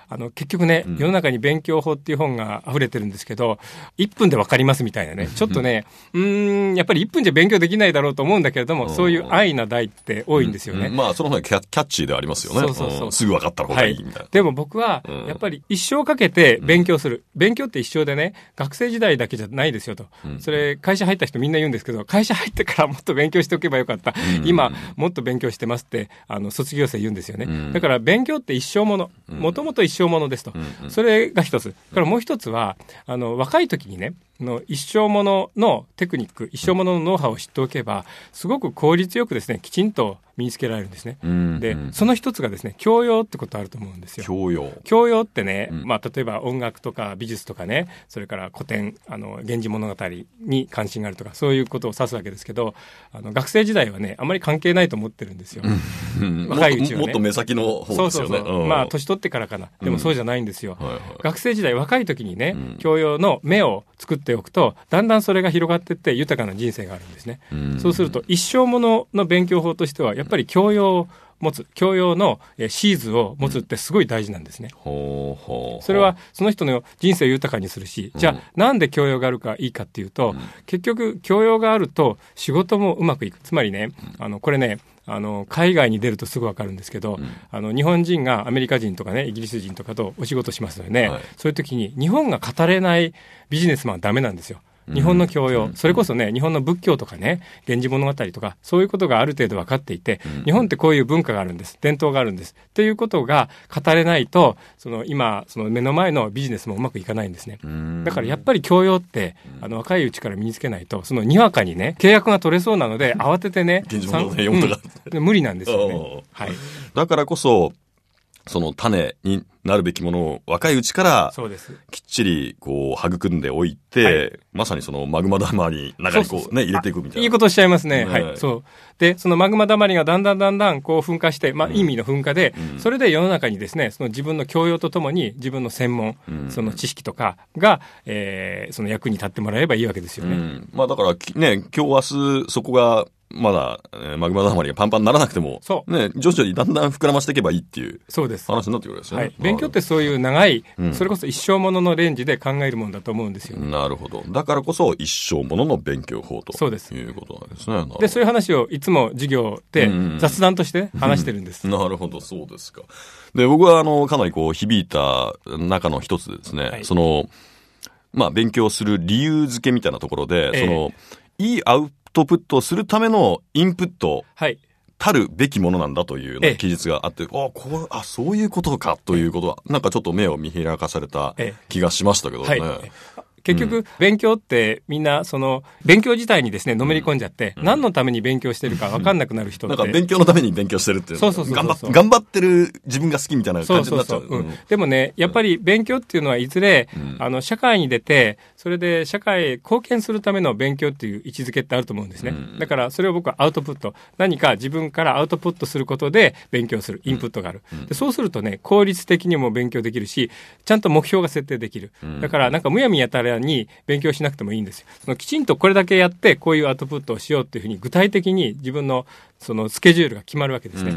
あの結局ね、うん、世の中に勉強法っていう本が溢れてるんですけど、いっぷんでわかりますみたいなね、ちょっとね、うーん、やっぱりいっぷんじゃ勉強できないだろうと思うんだけれども、そういう安易な題って多いんですよね。 うんうん、まあその方がキャッチーでありますよね。 そうそうそう。 すぐ分かった方がいいみたいな。はい、 でも僕はやっぱり一生かけて勉強する、うん、勉強って一生でね、学生時代だけじゃないですよと、うん、それ会社入った人みんな言うんですけど、会社入ってからもっと勉強しておけばよかった、うん、今もっと勉強してますってあの卒業生言うんですよね。うん、だから勉強って一生もの、もともと一生ものですと、うん、それが一つ。からもう一つはあの若い時にね、の一生もののテクニック、一生もののノウハウを知っておけば、すごく効率よくですね、きちんと身につけられるんですね。うんうん、で、その一つがですね、教養ってことあると思うんですよ。 教養。 教養ってね、うん、まあ例えば音楽とか美術とかね、それから古典、あの源氏物語に関心があるとか、そういうことを指すわけですけど、あの学生時代はね、あまり関係ないと思ってるんですよ。うん、若いうちはね。 もっと目先の方ですよね。 そうそうそう。まあ年取ってからかな。でもそうじゃないんですよ。うんはいはい、学生時代若い時にね、うん、教養の目を作っておくと、だんだんそれが広がっていって豊かな人生があるんですね。うん、そうすると一生ものの勉強法としてはやっぱり教養を持つ、教養のシーズを持つってすごい大事なんですね。うん、ほうほうそれはその人の人生を豊かにするし、じゃあなんで教養があるかいいかっていうと、うん、結局教養があると仕事もうまくいく。つまりね、あのこれね、あの海外に出るとすぐ分かるんですけど、うん、あの日本人がアメリカ人とかね、イギリス人とかとお仕事しますよね、はい、そういう時に日本が語れないビジネスマンはダメなんですよ。日本の教養、それこそね、日本の仏教とかね、源氏物語とか、そういうことがある程度分かっていて、日本ってこういう文化があるんです、伝統があるんですっていうことが語れないと、その今その目の前のビジネスもうまくいかないんですね。だからやっぱり教養ってあの若いうちから身につけないと、そのにわかにね契約が取れそうなので慌ててね、 源氏物語読むとか、 うん、無理なんですよね。はい。 だからこそその種になるべきものを若いうちからきっちりこう育んでおいて、はい、まさにそのマグマだまり中にこうね、そうそうそう入れていくみたいな。 いいことおっしゃいますね。ね、はい。そう。で、そのマグマだまりがだんだんだんだんこう噴火して、まあ、意味の噴火で、うん、それで世の中にですね、その自分の教養とともに自分の専門、うん、その知識とかが、えー、その役に立ってもらえばいいわけですよね。うん、 まあだからね、今日明日そこがまだ、えー、マグマだまりがパンパンにならなくても、そう。ね、徐々にだんだん膨らましていけばいいっていう。そうです。話になってくるわけですよね。はい。 勉強ってそういう長い、うん、それこそ一生もののレンジで考えるものだと思うんですよ、ね。 なるほど。だからこそ一生ものの勉強法と。そうです。いうことなんですね。 で、そういう話をいつも授業で雑談として話してるんです。 うんうん、なるほど、そうですか。で、僕はあの、かなりこう、響いた中の一つでですね、はい、その、まあ、勉強する理由付けみたいなところで、えー、その、いいアウトプットをするためのインプットたるべきものなんだという記述があって、ええ、あこうあそういうことかということは、なんかちょっと目を見開かされた気がしましたけどね。ええはい、 結局、勉強ってみんなその勉強自体にですねのめり込んじゃって、うん、何のために勉強してるか分かんなくなる人って、 なんか勉強のために勉強してるっていう、そうそうそうそう、頑張っ頑張ってる自分が好きみたいな感じになっちゃう。そうそうそう、うん、 でもねやっぱり勉強っていうのはいずれ、うん、あの社会に出てそれで社会へ貢献するための勉強っていう位置づけってあると思うんですね、うん、だからそれを僕はアウトプット、何か自分からアウトプットすることで勉強するインプットがある、うん、でそうするとね効率的にも勉強できるし、ちゃんと目標が設定できる、うん、だからなんかむやみやたらに勉強しなくてもいいんですよ。そのきちんとこれだけやってこういうアウトプットをしようっていうふうに具体的に自分のそのスケジュールが決まるわけですね。うん、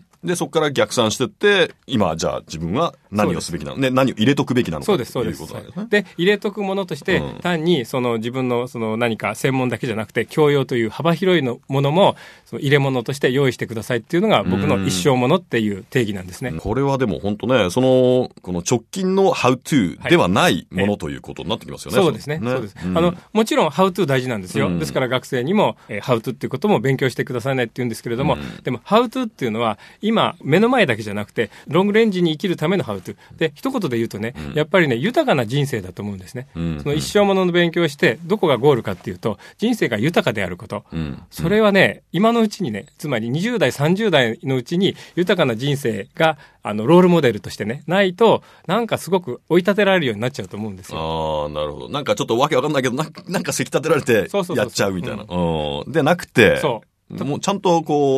でそこから逆算していって、今じゃあ自分は何をすべきなので、何を入れとくべきなのかということなんですね。 で入れとくものとして、うん、単にその自分のその何か専門だけじゃなくて教養という幅広いのものもその入れ物として用意してくださいっていうのが僕の一生ものっていう定義なんですね。 うん、これはでも本当ね、そのこの直近の How to ではないものということになってきますよね。 そうですね。そうです。あのもちろん How to 大事なんですよ。うん、ですから学生にも、えー、How to っていうことも勉強してくださいねって言うんですけれども、うん、でも How to っていうのは今目の前だけじゃなくてロングレンジに生きるための How to で一言で言うとね、うん、やっぱりね豊かな人生だと思うんですね。うん、その一生ものの勉強をしてどこがゴールかっていうと人生が豊かであること、うん、それはね今のうちにね、つまりにじゅう代さんじゅう代のうちに豊かな人生があのロールモデルとしてねないと、なんかすごく追い立てられるようになっちゃうと思うんですよ。 ああ、なるほど。なんかちょっとわけわかんないけど な, なんかせき立てられてやっちゃうみたいな。でなくて、そうもうちゃんとこう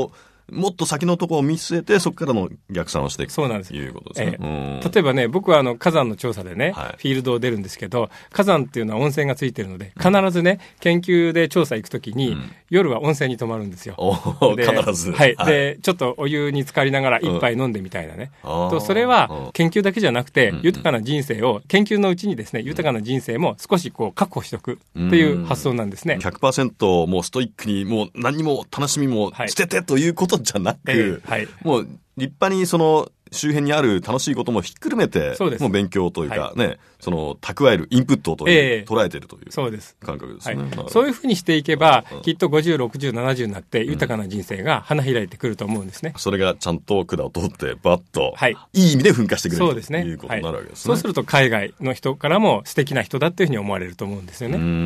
もっと先のところを見据えて、そこからの逆算をしていくそうなんです。 ということですね。 えー、例えばね、僕はあの火山の調査でね、はい、フィールドを出るんですけど、火山っていうのは温泉がついてるので、必ずね、研究で調査行くときに、うん、夜は温泉に泊まるんですよ。 必ず。 はい。はい、で、ちょっとお湯に浸かりながら一杯飲んでみたいなね。うん、とそれは研究だけじゃなくて、豊かな人生を、研究のうちにですね、豊かな人生も少しこう確保しておくっていう発想なんですね。 ひゃくパーセント もうストイックに、もう何も楽しみも捨ててということじゃなく、はいえーはい、もう立派にその周辺にある楽しいこともひっくるめて、もう勉強というかね、はい、その蓄えるインプットという、えー、捉えているという感覚ですね。 はい、そういうふうにしていけば、うん、きっとごじゅう、ろくじゅう、ななじゅうになって豊かな人生が花開いてくると思うんですね。 それがちゃんと管を通ってバッと、はい、いい意味で噴火してくれるということになるわけですね。 そうすると海外の人からも素敵な人だっていうふうに思われると思うんですよね。 うんうんうん、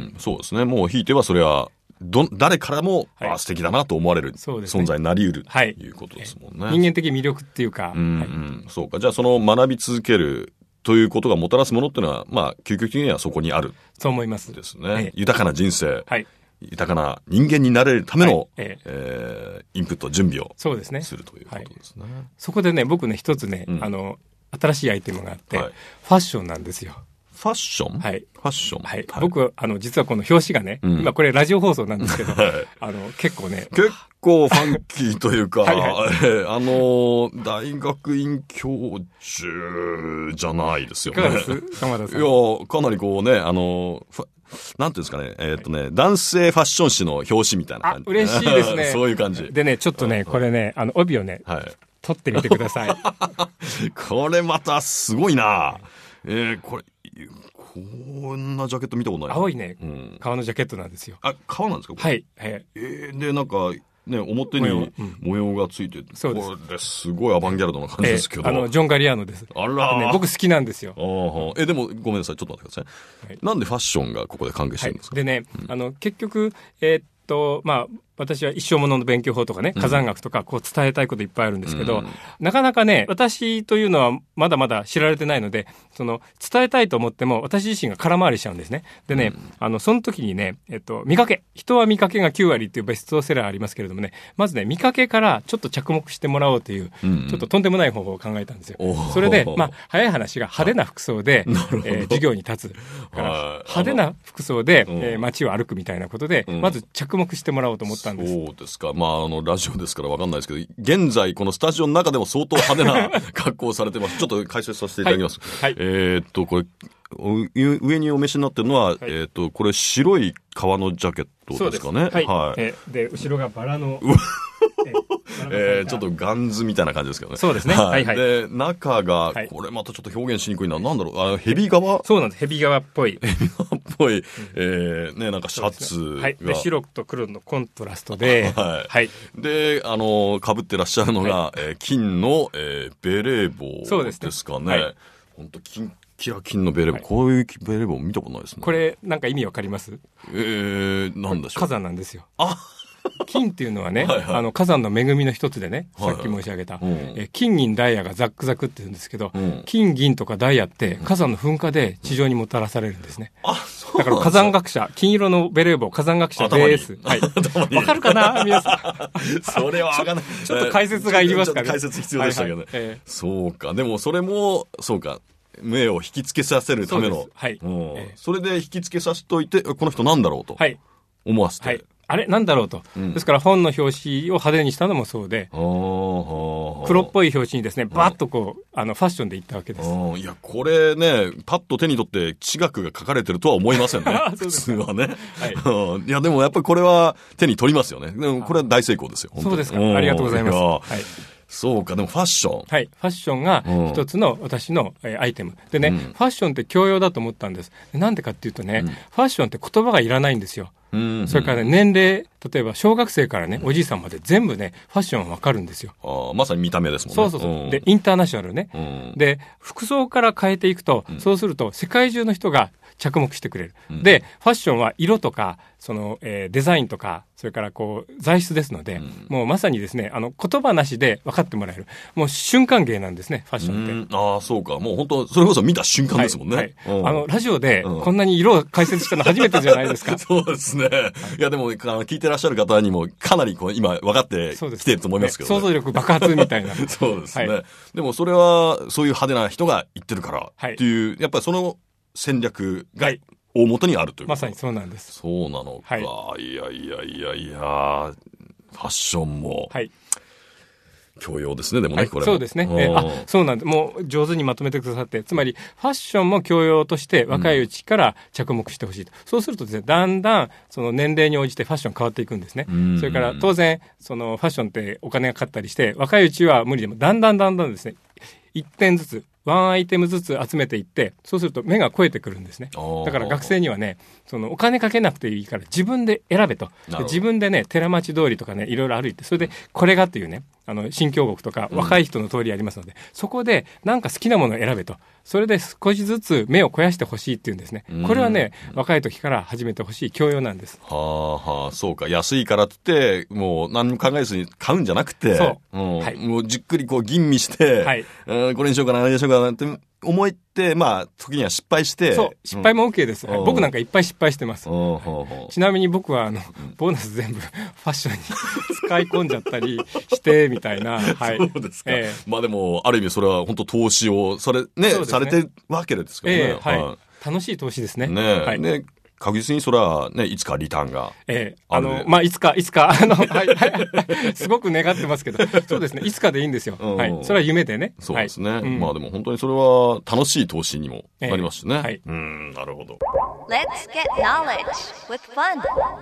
そうですね。もうひいてはそれはど誰からも、はい、あ素敵だなと思われる存在になり得る、ね、ということですもんね、 はい、人間的魅力っていうか、 うんうんはい、そうか。じゃあその学び続けるということがもたらすものっていうのは、まあ究極的にはそこにある。 そう思います。 ですね。ええ、豊かな人生、はい、豊かな人間になれるための、はいええー、インプット準備をそうですねするということですね。はい、 そこでね、僕ね一つね、うん、あの新しいアイテムがあって、はい、ファッションなんですよ。 ファッションはい。 ファッションはい。はい、僕、あの、実はこの表紙がね、うん、今これラジオ放送なんですけど、はい、あの、結構ね。 結構ファンキーというか、はいはい、あの、大学院教授じゃないですよね。 いかがです鎌田さん。 いや、かなりこうね、あの、なんていうんですかね、えー、っとね、はい、男性ファッション誌の表紙みたいな感じ。 あ、嬉しいですね。 そういう感じ。 でね、ちょっとね、これね、あの、帯をね、はい、取ってみてください。 これまたすごいな。えー、これ、こんなジャケット見たことない。 青いね、うん、革のジャケットなんですよ。 あ、革なんですかこれ。 はい。えー、で、なんか、ね、表に模様がついて、うん、そうです。これすごいアバンギャルドな感じですけど。 えー、あの、ジョン・ガリアーノです。 あら、 ね、僕好きなんですよ。 あえ、でも、ごめんなさい。ちょっと待ってください。はい、なんでファッションがここで関係してるんですか、 はい、でね、うん、あの、結局、えー、っと、まあ、私は一生ものの勉強法とかね、火山学とかこう伝えたいこといっぱいあるんですけど、うん、なかなかね、私というのはまだまだ知られてないので、その伝えたいと思っても私自身が空回りしちゃうんですね。でね、うん、あの、その時にね、えっと、見かけ。人は見かけがきゅうわりっていうベストセラーありますけれどもね、まずね、見かけからちょっと着目してもらおうという、うん、ちょっととんでもない方法を考えたんですよ。それで、まあ、早い話が派手な服装で、えー、授業に立つ。派手な服装で、えー、街を歩くみたいなことで、うん、まず着目してもらおうと思ったんです。 そうですか。まあ、あの、ラジオですから分かんないですけど、現在、このスタジオの中でも相当派手な格好をされてます。ちょっと解説させていただきます。はいはい、えー、っと、これ、上にお召しになってるのは、はい、えー、っと、これ、白い革のジャケットですかね。 はい。はい、えー、で、後ろがバラの。 えー、ちょっとガンズみたたいな感じですけどね。 そうですね。はいはい。 で、中が、これまたちょっと表現しにくいな。なんだろう、あの、ヘビ革そうなんです。ヘビ革っぽい。 ヘビ革っぽい、えー、ね、なんかシャツが。 はい。で、白と黒のコントラストで、 はい。はい。で、あの、被ってらっしゃるのが、はい、えー、金の、えー、ベレー帽ですかね。はい。本当金、キラ金のベレー帽、はい、こういうベレー帽見たことないですね。 これ、なんか意味わかります？ えー、なんでしょう。 火山なんですよ。 あ金っていうのはね、はいはい、あの火山の恵みの一つでね、さっき申し上げた、はいはい、え金銀ダイヤがザックザクって言うんですけど、うん、金銀とかダイヤって火山の噴火で地上にもたらされるんですね。 あ、そうだから火山学者、金色のベレー帽、火山学者です。はい。わかるかな皆さん。それはわかんない。 ちょっと解説がいりますかね。 解説必要でしたけどね。はいはいえー、そうか。でもそれも、そうか。目を引きつけさせるための。 はい。 うんえー、それで引きつけさせといて、この人なんだろうと。はい。思わせて。はい。 あれなんだろうと、うん、ですから本の表紙を派手にしたのもそうで、黒っぽい表紙にですねバッとこうあのファッションでいったわけです。 いやこれねパッと手に取って地学が書かれてるとは思いませんね普通はね、はい、いやでもやっぱりこれは手に取りますよね。でもこれは大成功ですよ。 そうですか。ありがとうございます。はい、 そうか。でもファッション。 はい。ファッションが一つの私のアイテム。でね、うん、ファッションって教養だと思ったんです。なんでかっていうとね、うん、ファッションって言葉がいらないんですよ。うんうん、それからね、年齢、例えば小学生からね、おじいさんまで全部ね、ファッションはわかるんですよ。 あまさに見た目ですもんね。 そうそうそう。うん、で、インターナショナルね。うん、で、服装から変えていくと、うん、そうすると世界中の人が着目してくれる。 うん、 で、ファッションは色とか、その、えー、デザインとか、それからこう、材質ですので、うん、もうまさにですね、あの、言葉なしで分かってもらえる。もう瞬間芸なんですね、ファッションって。 ああ、そうか。もう本当それこそ見た瞬間ですもんね。 はいはい、あの、ラジオでこんなに色を解説したの初めてじゃないですか。 うん、そうですね。はい、いや、でも、あの、聞いてらっしゃる方にもかなりこう、今分かってきてると思いますけど、ね、 想像力爆発みたいな。 そうですね、はい。でもそれは、そういう派手な人が言ってるからっていう、はい、やっぱりその戦略が大元にあるという、 まさにそうなんです。 そうなのか。はい、いやいやいやいや、ファッションも。はい。教養ですね、でもね、はい、これも。 そうですね。えー、あ、そうなんです。もう上手にまとめてくださって、つまりファッションも教養として若いうちから着目してほしいと、うん。そうするとですね、だんだんその年齢に応じてファッション変わっていくんですね。それから当然、そのファッションってお金がかかったりして、若いうちは無理でも、だんだんだんだんですね、一点ずつ、ワンアイテムずつ集めていって、そうすると目が肥えてくるんですね。だから学生にはね、そのお金かけなくていいから自分で選べと。自分でね、寺町通りとかね、いろいろ歩いて、それでこれがっていうね、あの、新京極とか若い人の通りありますので、うん、そこでなんか好きなものを選べと。それで少しずつ目を肥やしてほしいっていうんですね。これはね、若い時から始めてほしい教養なんです。 はあはあ、そうか。安いからって、もう何も考えずに買うんじゃなくて、 そう。 うんはい、 もうじっくりこう吟味して、はい、うん、これにしようかな、あれにしようかなって思って、まあ、時には失敗して。 そう、失敗も OK です。うん、僕なんかいっぱい失敗してます。 はい、 ちなみに僕は、あの、ボーナス全部ファッションに使い込んじゃったりして、みたいな。はい。 そうですか。えー、まあでも、ある意味それは本当投資を、それね、ねされてるわけですからね、 えーはいはい。楽しい投資ですね。 ね、 はい、 ね、確実にそれはね、いつかリターンが。 ええー、あの、まあ、いつか、いつか、あの、はい、はい、すごく願ってますけど、そうですね、いつかでいいんですよ。うん、はい。それは夢でね。 そうですね。はい、うん、まあでも本当にそれは楽しい投資にもなりますしね。 えー、はい。 うん、なるほど。 Let's get knowledge with fun.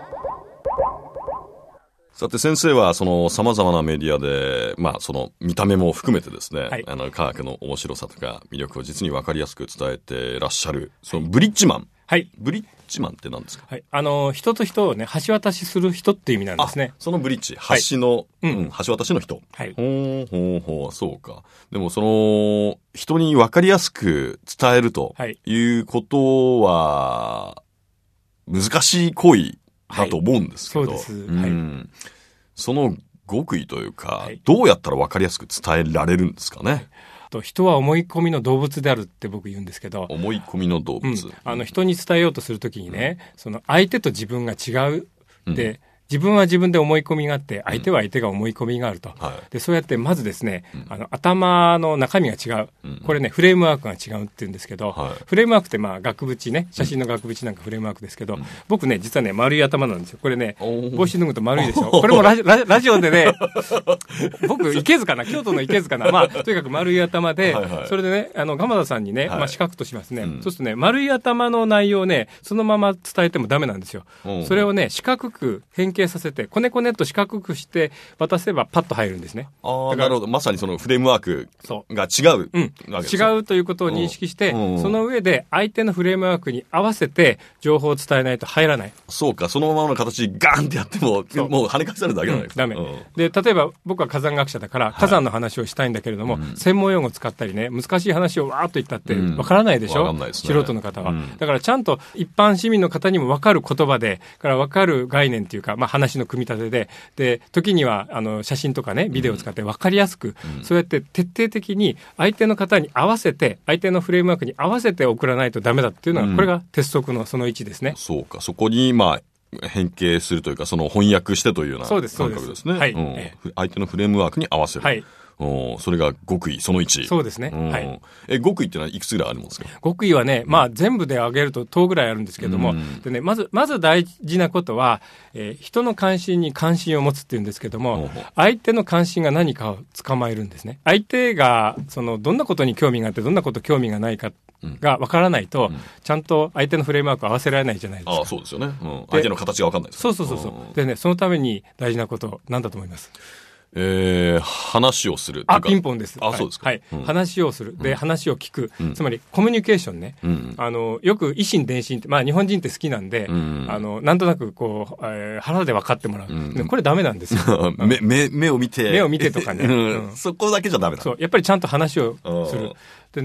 さて先生はその様々なメディアで、まあその見た目も含めてですね、はい、あの科学の面白さとか魅力を実に分かりやすく伝えてらっしゃる、そのブリッジマン。 はい。 ブリッジマンって何ですか？ はい。あの、人と人をね、橋渡しする人っていう意味なんですね。 そのブリッジ、橋の、はい、うん、橋渡しの人。 はい。 ほうほうほう、そうか。でもその、人に分かりやすく伝えるということは、難しい行為だと思うんですけど、 はい、そうです。 うん、はい。その極意というか、はい、どうやったら分かりやすく伝えられるんですかね。はい、 と人は思い込みの動物であるって僕言うんですけど、 思い込みの動物、うん、 あの人に伝えようとするときにね、うん、その相手と自分が違うで、うん自分は自分で思い込みがあって、相手は相手が思い込みがあると。うんはい、で、そうやってまずですね、うん、あの、頭の中身が違う。うん、これね、フレームワークが違うって言うんですけど、はい、フレームワークってまあ、額縁ね、写真の額縁なんかフレームワークですけど、うん、僕ね、実はね、丸い頭なんですよ。これね、帽子脱ぐと丸いでしょ。これもラジララジオでね、僕、池津かな、京都の池津かな。まあ、とにかく丸い頭で、はいはい、それでね、あの、鎌田さんにね、はい、まあ、四角としますね。うん、そうするとね、丸い頭の内容をね、そのまま伝えてもダメなんですよ。それをね、四角く変形させて、こねこねっと四角くして渡せばパッと入るんですね。 ああ、なるほど。まさにそのフレームワークが違う、 うん、わけですね。違うということを認識して、うん、その上で相手のフレームワークに合わせて情報を伝えないと入らない。 そうか、そのままの形ガーンってやっても、もう跳ね返されるだけじゃないですか。 うん、ダメ、うん。で、例えば僕は火山学者だから、火山の話をしたいんだけれども、はい、専門用語を使ったりね、難しい話をわーっと言ったってわからないでしょ、うん、わかんないですね。素人の方は、うん。だからちゃんと一般市民の方にもわかる言葉で、からわかる概念というか、まあ話の組み立てで、で、時にはあの写真とかね、ビデオを使って分かりやすく、うん、そうやって徹底的に相手の方に合わせて、相手のフレームワークに合わせて送らないとダメだっていうのが、うん、これが鉄則のそのいちですね。 そうか、そこに、まあ、変形するというか、その翻訳してというような感覚ですね。 はい、 うんええ。相手のフレームワークに合わせる。はい。おそれが極意そのいち。 そうですね。はい。 え、極意ってのはいくつぐらいあるんですか？ 極意はね、まあ全部で挙げると等ぐらいあるんですけども、うん、でね、まず、まず大事なことは、えー、人の関心に関心を持つっていうんですけども、相手の関心が何かを捕まえるんですね。相手が、その、どんなことに興味があって、どんなこと興味がないかが分からないと、うん、ちゃんと相手のフレームワークを合わせられないじゃないですか。 ああ、そうですよね。うん、相手の形が分かんないです、 ね。そうそうそうそう。でね、そのために大事なこと、なんだと思います？ えー、話をする。 あ、ピンポンです。 あ、はい、そうですか。 はい。うん、話をする。で、うん、話を聞く、うん。つまり、コミュニケーションね。うん、あの、よく、以心伝心って、まあ、日本人って好きなんで、うん、あの、なんとなく、こう、えー、腹で分かってもらう。うん、これダメなんですよ。 目、目、目を見て。 目を見てとかね。 うん、そこだけじゃダメだ。 そう。やっぱりちゃんと話をする。でね、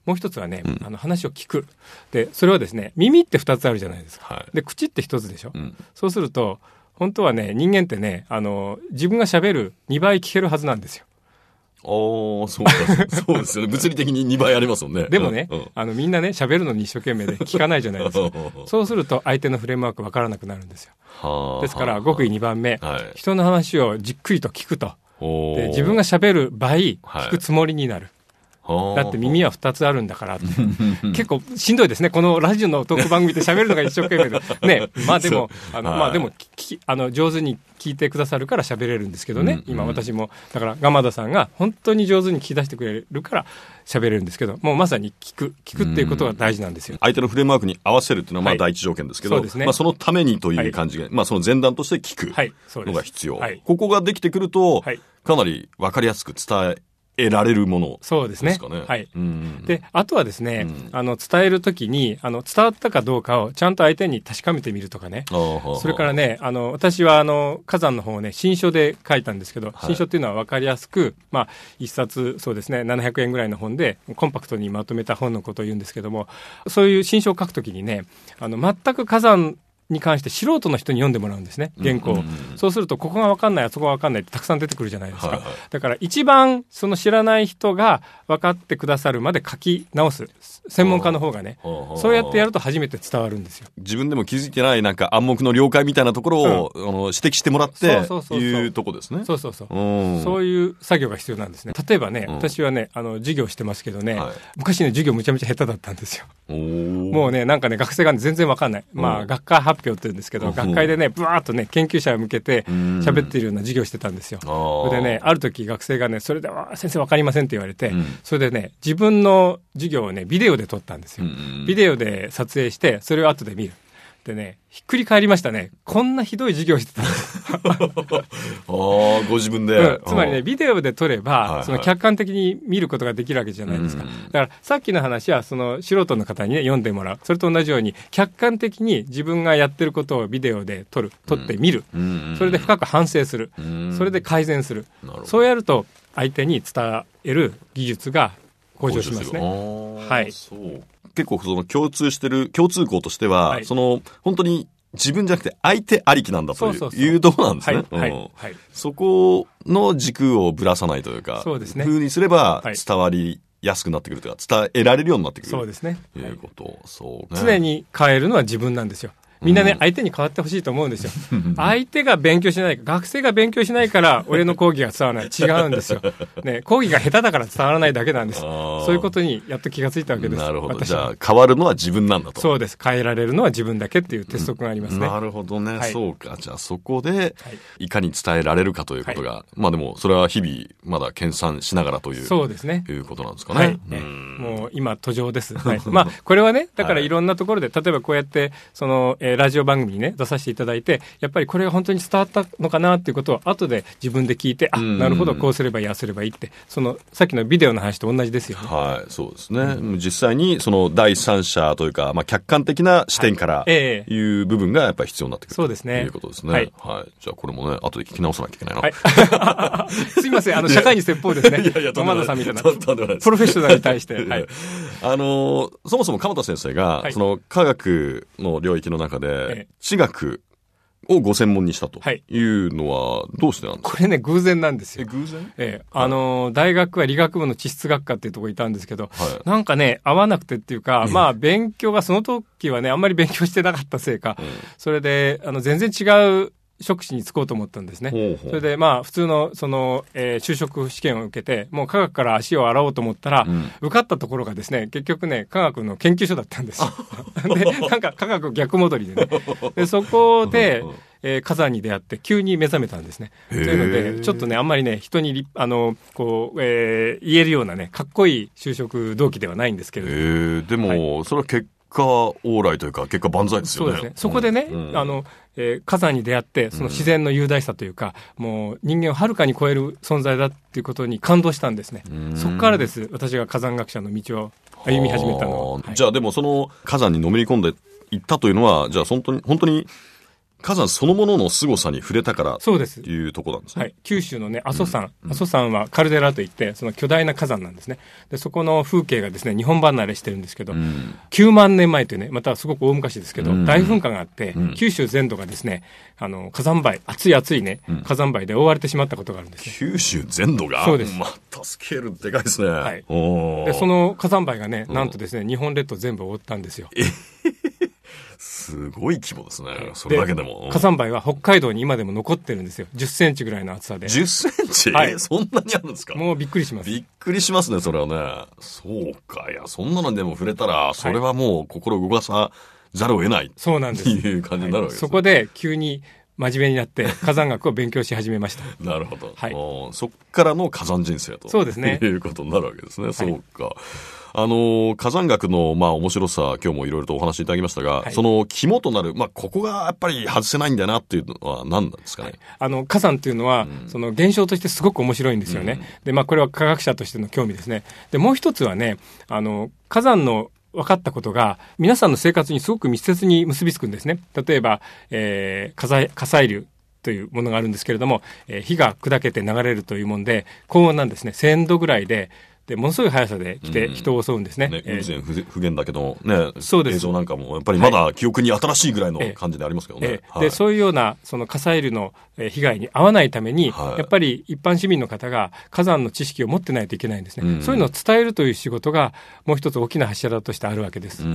もう一つはね、うん、あの話を聞く。で、それはですね、耳って二つあるじゃないですか。はい、で、口って一つでしょ。うん、そうすると、本当はね、人間ってね、あの、自分が喋るにばい聞けるはずなんですよ。 ああ、そうか。そうですよね。物理的ににばいありますもんね。 でもね、 うんうん、 あの、みんなね、喋るのに一生懸命で聞かないじゃないですか。そうすると、相手のフレームワークわからなくなるんですよ。はあ、ですから、極意にばんめ、はい、人の話をじっくりと聞くと。で、自分が喋る倍、聞くつもりになる。はい、だって耳は二つあるんだからって結構しんどいですね。このラジオのトーク番組で喋るのが一生懸命でね。まあでもあの、はい、まあでもきあの上手に聞いてくださるから喋れるんですけどね、うんうん、今私もだから蒲田さんが本当に上手に聞き出してくれるから喋れるんですけど、もうまさに聞く聞くっていうことが大事なんですよ。 相手のフレームワークに合わせるっていうのはまあ第一条件ですけど、はい、そうですね、まあ、そのためにという感じが、はい、まあその前段として聞くのが必要、はい、ここができてくると、はい、かなり分かりやすく伝え得られるものですかね。 そうですね。はい。うん、で、あとはですね、うん、あの、伝えるときに、あの、伝わったかどうかをちゃんと相手に確かめてみるとかね。それからね、あの、私は、あの、火山の方をね、新書で書いたんですけど、はい、新書っていうのは分かりやすく、まあ、一冊、そうですね、ななひゃくえんぐらいの本で、コンパクトにまとめた本のことを言うんですけども、そういう新書を書くときにね、あの、全く火山、に関して素人の人に読んでもらうんですね、原稿を、うんうんうん、そうするとここが分かんないあそこが分かんないってたくさん出てくるじゃないですか、はいはい、だから一番その知らない人が分かってくださるまで書き直す専門家の方がね、そうやってやると初めて伝わるんですよ。 自分でも気づいてないなんか暗黙の了解みたいなところを、うん、あの指摘してもらっていうとこですね。 そうそうそう、うん、そういう作業が必要なんですね。例えばね、うん、私はねあの授業してますけどね、はい、昔ね授業むちゃむちゃ下手だったんですよ。もうねなんかね学生が、ね、全然分かんない、まあ、学会発表って言うんですけど、学会でねブワーッとね研究者を向けて喋ってるような授業してたんですよ。それでねある時学生がねそれでは先生分かりませんって言われて、うん、それでね自分の授業をねビデオで撮ったんですよ。ビデオで撮影してそれを後で見る。でねひっくり返りましたね。こんなひどい授業してたんですあご自分で、 うん、つまりねビデオで撮れば、はいはい、その客観的に見ることができるわけじゃないですか。だからさっきの話はその素人の方にね読んでもらう。それと同じように客観的に自分がやってることをビデオで撮る撮ってみる、うん、それで深く反省する、うん、それで改善する。そうやると相手に伝える技術が向上しますね。はい。 そう結構その共通してる共通項としては、はい、その本当に自分じゃなくて相手ありきなんだという、そうそうそういうところなんですね。はいはいはい、そこの軸をぶらさないというか、そうですね。風にすれば伝わりやすくなってくるというか、伝えられるようになってくる。 そうですね。 いうこと。はい、そうね。 常に変えるのは自分なんですよ。みんなね、うん、相手に変わってほしいと思うんですよ。相手が勉強しない、学生が勉強しないから俺の講義が伝わらない。違うんですよ。ね、講義が下手だから伝わらないだけなんです。そういうことにやっと気がついたわけです。 なるほど。じゃあ変わるのは自分なんだと。 そうです。変えられるのは自分だけっていう鉄則がありますね。 うん、なるほどね、はい。そうか。じゃあそこでいかに伝えられるかということが、はい、まあでもそれは日々まだ研鑽しながらという。 そうですね。 いうことなんですかね。 はい、ね、もう今途上です。はい、まあこれはね、だからいろんなところで、例えばこうやってその、えー、ラジオ番組にね出させていただいて、やっぱりこれが本当に伝わったのかなっていうことを後で自分で聞いて、あ、なるほどこうすればいいああすればいいって、そのさっきのビデオの話と同じですよね。 はい、そうですね、うん、実際にその第三者というか、まあ、客観的な視点からいう部分がやっぱり必要になってくる、はい、ということですね。はい、はい、じゃあこれもね後で聞き直さなきゃいけないな、 はい、すいません、あの社会に説法ですね。いやいや鎌田さんみたいなプロフェッショナルに対して、はい、 あのそもそも鎌田先生が、はい、その科学の領域の中で地学をご専門にしたというのはどうしてなんですか？ これね偶然なんですよ。 え偶然？ ええ、あのー、大学は理学部の地質学科っていうところにいたんですけど、はい、なんかね合わなくてっていうか、まあ勉強がその時はねあんまり勉強してなかったせいか、うん、それであの全然違う職種に就こうと思ったんですね。ほうほう。それでまあ普通のその、えー、就職試験を受けてもう科学から足を洗おうと思ったら、うん、受かったところがですね結局ね科学の研究所だったんですよ。でなんか科学逆戻りでね。でそこでえー、火山に出会って急に目覚めたんですね。というのでちょっとねあんまりね人にあのこう、えー、言えるようなねかっこいい就職動機ではないんですけれども、 えー、でも、はい、それは結果往来というか結果万歳ですよね。 そうですね。そこでね、うん、あのえー、火山に出会ってその自然の雄大さというか、うん、もう人間をはるかに超える存在だっていうことに感動したんですね。そこからです私が火山学者の道を歩み始めたのは、はい、 じゃあでもその火山にのめり込んでいったというのはじゃあ本当に本当に火山そのものの凄さに触れたからそうですというところなんですね。 はい、九州のね阿蘇山、うん、阿蘇山はカルデラといってその巨大な火山なんですね。でそこの風景がですね日本離れしてるんですけど、うん、きゅうまんねんまえというねまたすごく大昔ですけど、うん、大噴火があって、うん、九州全土がですねあの火山灰熱い熱いね、うん、火山灰で覆われてしまったことがあるんですね。 九州全土がそうです。 またスケールでかいですね。 はい、おでその火山灰がねなんとですね日本列島全部覆ったんですよ。 えすごい規模ですね。それだけでも。 火山灰は北海道に今でも残ってるんですよ。じゅっセンチぐらいの厚さで。 じゅっセンチ、はい、そんなにあるんですか。 もうびっくりします。 びっくりしますね、それはね。そうか。いや、そんなのでも触れたら、それはもう心動かさざるを得ない。 そうなんです。 いう感じになるわけです、ね。 そこで急に真面目になって火山学を勉強し始めました。 なるほど。はい、そっからの火山人生と。 そうですね。 いうことになるわけですね。はい、そうか。あの火山学のまあ面白さ今日もいろいろとお話しいただきましたが、はい、その肝となるまあここがやっぱり外せないんだなっていうのは何なんですかね。はい、あの火山っていうのは、うん、その現象としてすごく面白いんですよね。うん、でまあこれは科学者としての興味ですね。でもう一つはねあの火山の分かったことが皆さんの生活にすごく密接に結びつくんですね。例えば、えー、火砕、火砕流というものがあるんですけれども、えー、火が砕けて流れるというもんで高温なんですね。せんどぐらいででものすごい速さで来て人を襲うんですね。 ね、雲仙普賢岳のね、そうです。映像なんかもやっぱりまだ記憶に新しいぐらいの感じでありますけどね。 ええはい、でそういうようなその火砕流の被害に遭わないために、はい、やっぱり一般市民の方が火山の知識を持ってないといけないんですね。うん、そういうのを伝えるという仕事がもう一つ大きな柱としてあるわけです。 うん、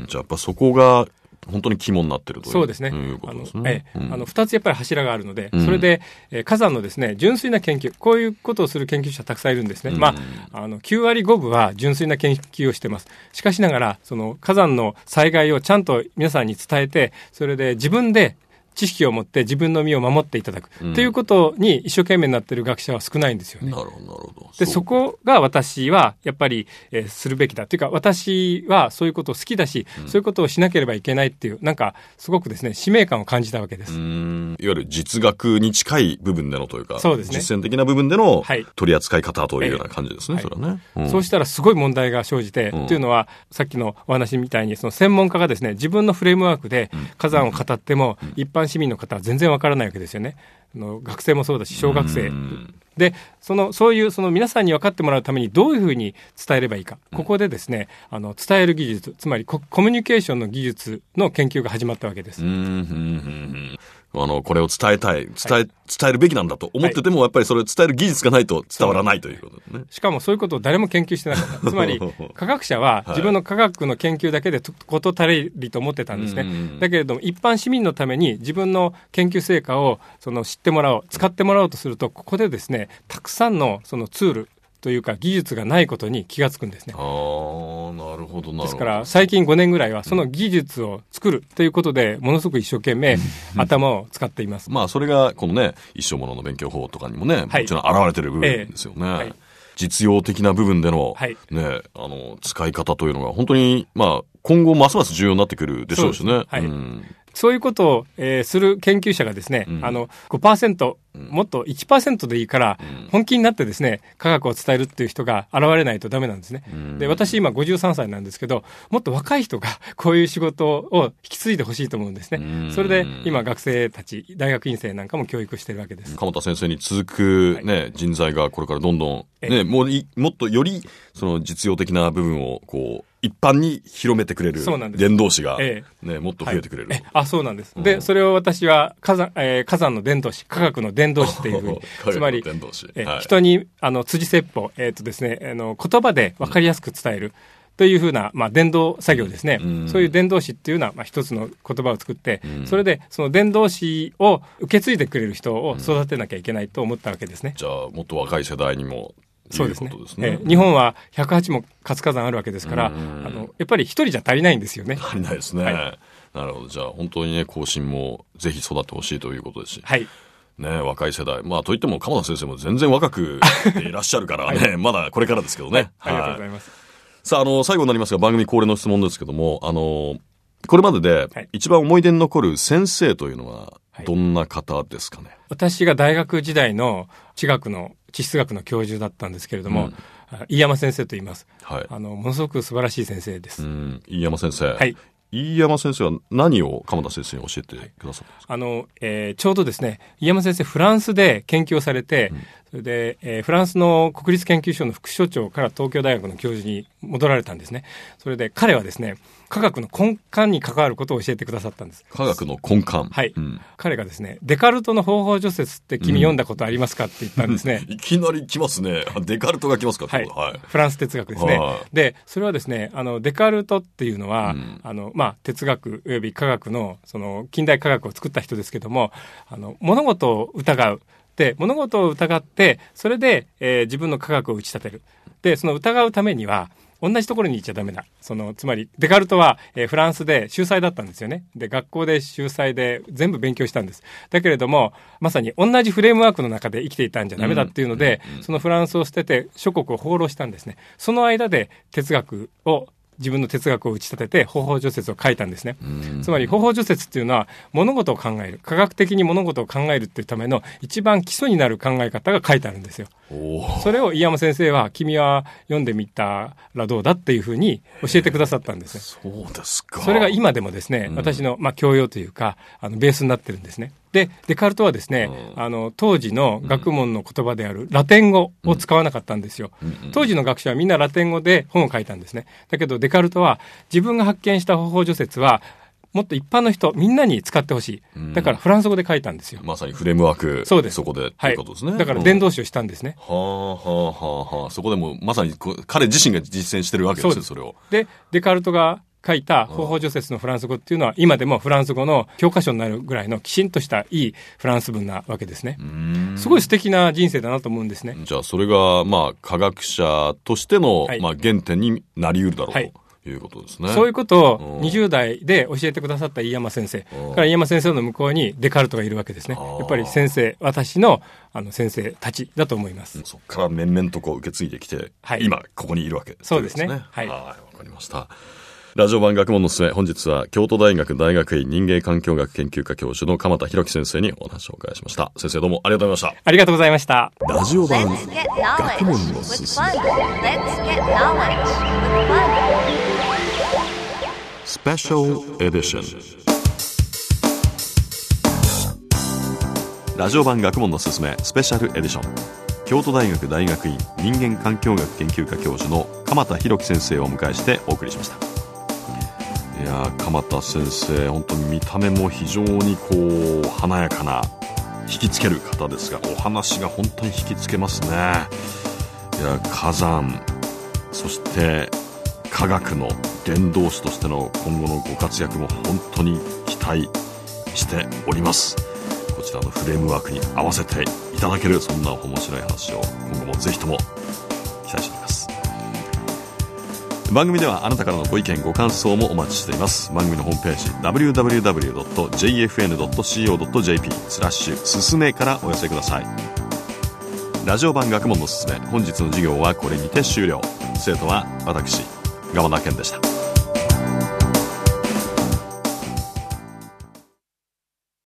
じゃあやっぱそこが本当に肝になっているというそうですね。 いうことですね。 あの、ええ、あのふたつやっぱり柱があるので、うん、それで、えー、火山のですね純粋な研究こういうことをする研究者たくさんいるんですね。うん、まああのきゅうわりごぶは純粋な研究をしています。しかしながらその火山の災害をちゃんと皆さんに伝えてそれで自分で知識を持って自分の身を守っていただく、うん、ということに一生懸命になっている学者は少ないんですよね。 なるほどなるほど。 でそこが私はやっぱり、えー、するべきだというか私はそういうことを好きだし、うん、そういうことをしなければいけないっていうなんかすごくですね使命感を感じたわけです。 うーんいわゆる実学に近い部分でのというかそうですね、 実践的な部分での取り扱い方というような感じですね、 えー、 それはね、 はいうん、そうしたらすごい問題が生じて、うん、というのはさっきのお話みたいにその専門家がですね自分のフレームワークで火山を語っても、うん、一般市民の方は全然わからないわけですよね。あの学生もそうだし小学生でそのそういうその皆さんに分かってもらうためにどういうふうに伝えればいいか、ここでですねあの伝える技術つまりコ、コミュニケーションの技術の研究が始まったわけです。 うんうんうんうんあのこれを伝えたい伝え、はい、伝えるべきなんだと思ってても、はい、やっぱりそれを伝える技術がないと伝わらないということですね。 しかもそういうことを誰も研究してなかったつまり科学者は自分の科学の研究だけで事足りると思ってたんですね。だけれども一般市民のために自分の研究成果をその知ってもらおう使ってもらおうとするとここでですねたくさんのそのツールというか技術がないことに気がつくんですね。 ああ、なるほどなるほど。 ですから最近ごねんぐらいはその技術を作るということでものすごく一生懸命頭を使っています。 まあそれがこのね一生ものの勉強法とかにもね、はい、もちろん現れてる部分ですよね。えーはい実用的な部分での、はい、ね、あの使い方というのが本当にまあ今後ますます重要になってくるでしょうしね。 そう、はいうん、そういうことを、えー、する研究者がですね、うん、あの ごパーセント、うん、もっと いちパーセント でいいから本気になってですね科学を伝えるっていう人が現れないとダメなんですね。うん、で私今ごじゅうさんさいなんですけどもっと若い人がこういう仕事を引き継いでほしいと思うんですね。うん、それで今学生たち大学院生なんかも教育してるわけです。 鎌田先生に続く、ねはい、人材がこれからどんどんね、もういもっとよりその実用的な部分をこう一般に広めてくれる伝道師が、ねええ、もっと増えてくれる、 はい、あそうなんです、うん、でそれを私は火山、えー、火山の伝道師科学の伝道師というふうにつまり、えはい、人にあの辻説法、えーとですね、あの言葉で分かりやすく伝える、うんというふうな、まあ、伝道作業ですね、うん、そういう伝道師っていうのは、まあ、一つの言葉を作って、うん、それでその伝道師を受け継いでくれる人を育てなきゃいけないと思ったわけですね。 じゃあもっと若い世代にもそうですね。えー、日本はひゃくはちも活火山あるわけですから、うん、あのやっぱり一人じゃ足りないんですよね。 足りないですね、はい、なるほど。じゃあ本当にね後進もぜひ育ってほしいということですし、 はいね、若い世代まあといっても鎌田先生も全然若くいらっしゃるからね、はい、まだこれからですけどね、 はい、ありがとうございます。 さあ、あの最後になりますが番組恒例の質問ですけどもあのこれまでで一番思い出に残る先生というのはどんな方ですかね。はい、 私が大学時代の地学の地質学の教授だったんですけれども、うん、飯山先生と言います、はい、あのものすごく素晴らしい先生です。 うん飯山先生、 はい、 飯山先生は何を鎌田先生に教えてくださったんですか？ あの、えー、ちょうどですね、飯山先生フランスで研究をされて、うん、それで、えー、フランスの国立研究所の副所長から東京大学の教授に戻られたんですね。それで彼はですね、科学の根幹に関わることを教えてくださったんです。 科学の根幹。 はい、うん、彼がですね、デカルトの方法除雪って君読んだことありますかって言ったんですね、 うん、いきなり来ますね。デカルトが来ますか。 はい、はい、フランス哲学ですね。でそれはですね、あのデカルトっていうのは、うん、あのまあ、哲学および科学 の, その近代科学を作った人ですけども、あの物事を疑うで物事を疑ってそれで、えー、自分の科学を打ち立てる。でその疑うためには同じところに行っちゃダメだ。そのつまりデカルトは、えー、フランスで秀才だったんですよね。で学校で秀才で全部勉強したんです。だけれどもまさに同じフレームワークの中で生きていたんじゃダメだっていうので、うんうんうん、そのフランスを捨てて諸国を放浪したんですね。その間で哲学を自分の哲学を打ち立てて方法除雪を書いたんですね。つまり方法除雪っていうのは物事を考える、科学的に物事を考えるっていうための一番基礎になる考え方が書いてあるんですよ。それを飯山先生は君は読んでみたらどうだっていうふうに教えてくださったんですね。 そうですか。 それが今でもですね、うん、私の、まあ、教養というかあのベースになってるんですね。でデカルトはですね、うん、あの当時の学問の言葉であるラテン語を使わなかったんですよ、うんうん、当時の学者はみんなラテン語で本を書いたんですね。だけどデカルトは自分が発見した方法除雪はもっと一般の人みんなに使ってほしい。だからフランス語で書いたんですよ。 まさにフレームワーク。 そうです。 そこでということですね、 はい、だから伝道師をしたんですね、 うん、はあはあはあはあ。そこでもまさに彼自身が実践してるわけですよ。それをでデカルトが書いた方法除雪のフランス語っていうのは今でもフランス語の教科書になるぐらいのきちんとしたいいフランス文なわけですね。うーん、すごい素敵な人生だなと思うんですね。 じゃあそれがまあ科学者としての、はい、まあ、原点になりうるだろうと、はい、いうことですね。 そういうことをにじゅう代で教えてくださった飯山先生から飯山先生の向こうにデカルトがいるわけですね。やっぱり先生、私のあの先生たちだと思います。 そこから面々とこう受け継いできて、はい、今ここにいるわけですね。 そうですね。はい。 わかりました。ラジオ版学問のすすめ、本日は京都大学大学院人間環境学研究科教授の鎌田博樹先生にお話をお伺いしました。先生どうもありがとうございました。 ありがとうございました。 ラジオ版学問のすすめ、スペシャルエディション。ラジオ版学問のすすめスペシャルエディション。京都大学大学院人間環境学研究科教授の鎌田博樹先生をお迎えしてお送りしました。いや鎌田先生本当に見た目も非常にこう華やかな引きつける方ですが、お話が本当に引きつけますね。いや火山、そして科学の伝道師としての今後のご活躍も本当に期待しております。こちらのフレームワークに合わせていただける、そんな面白い話を今後もぜひとも期待しております。番組ではあなたからのご意見ご感想もお待ちしています。番組のホームページ ダブリューダブリューダブリュードットジェイエフエヌドットシーオードットジェーピー スラッシュすすめからお寄せください。ラジオ版学問のすすめ、本日の授業はこれにて終了。生徒は私、鎌田健でした。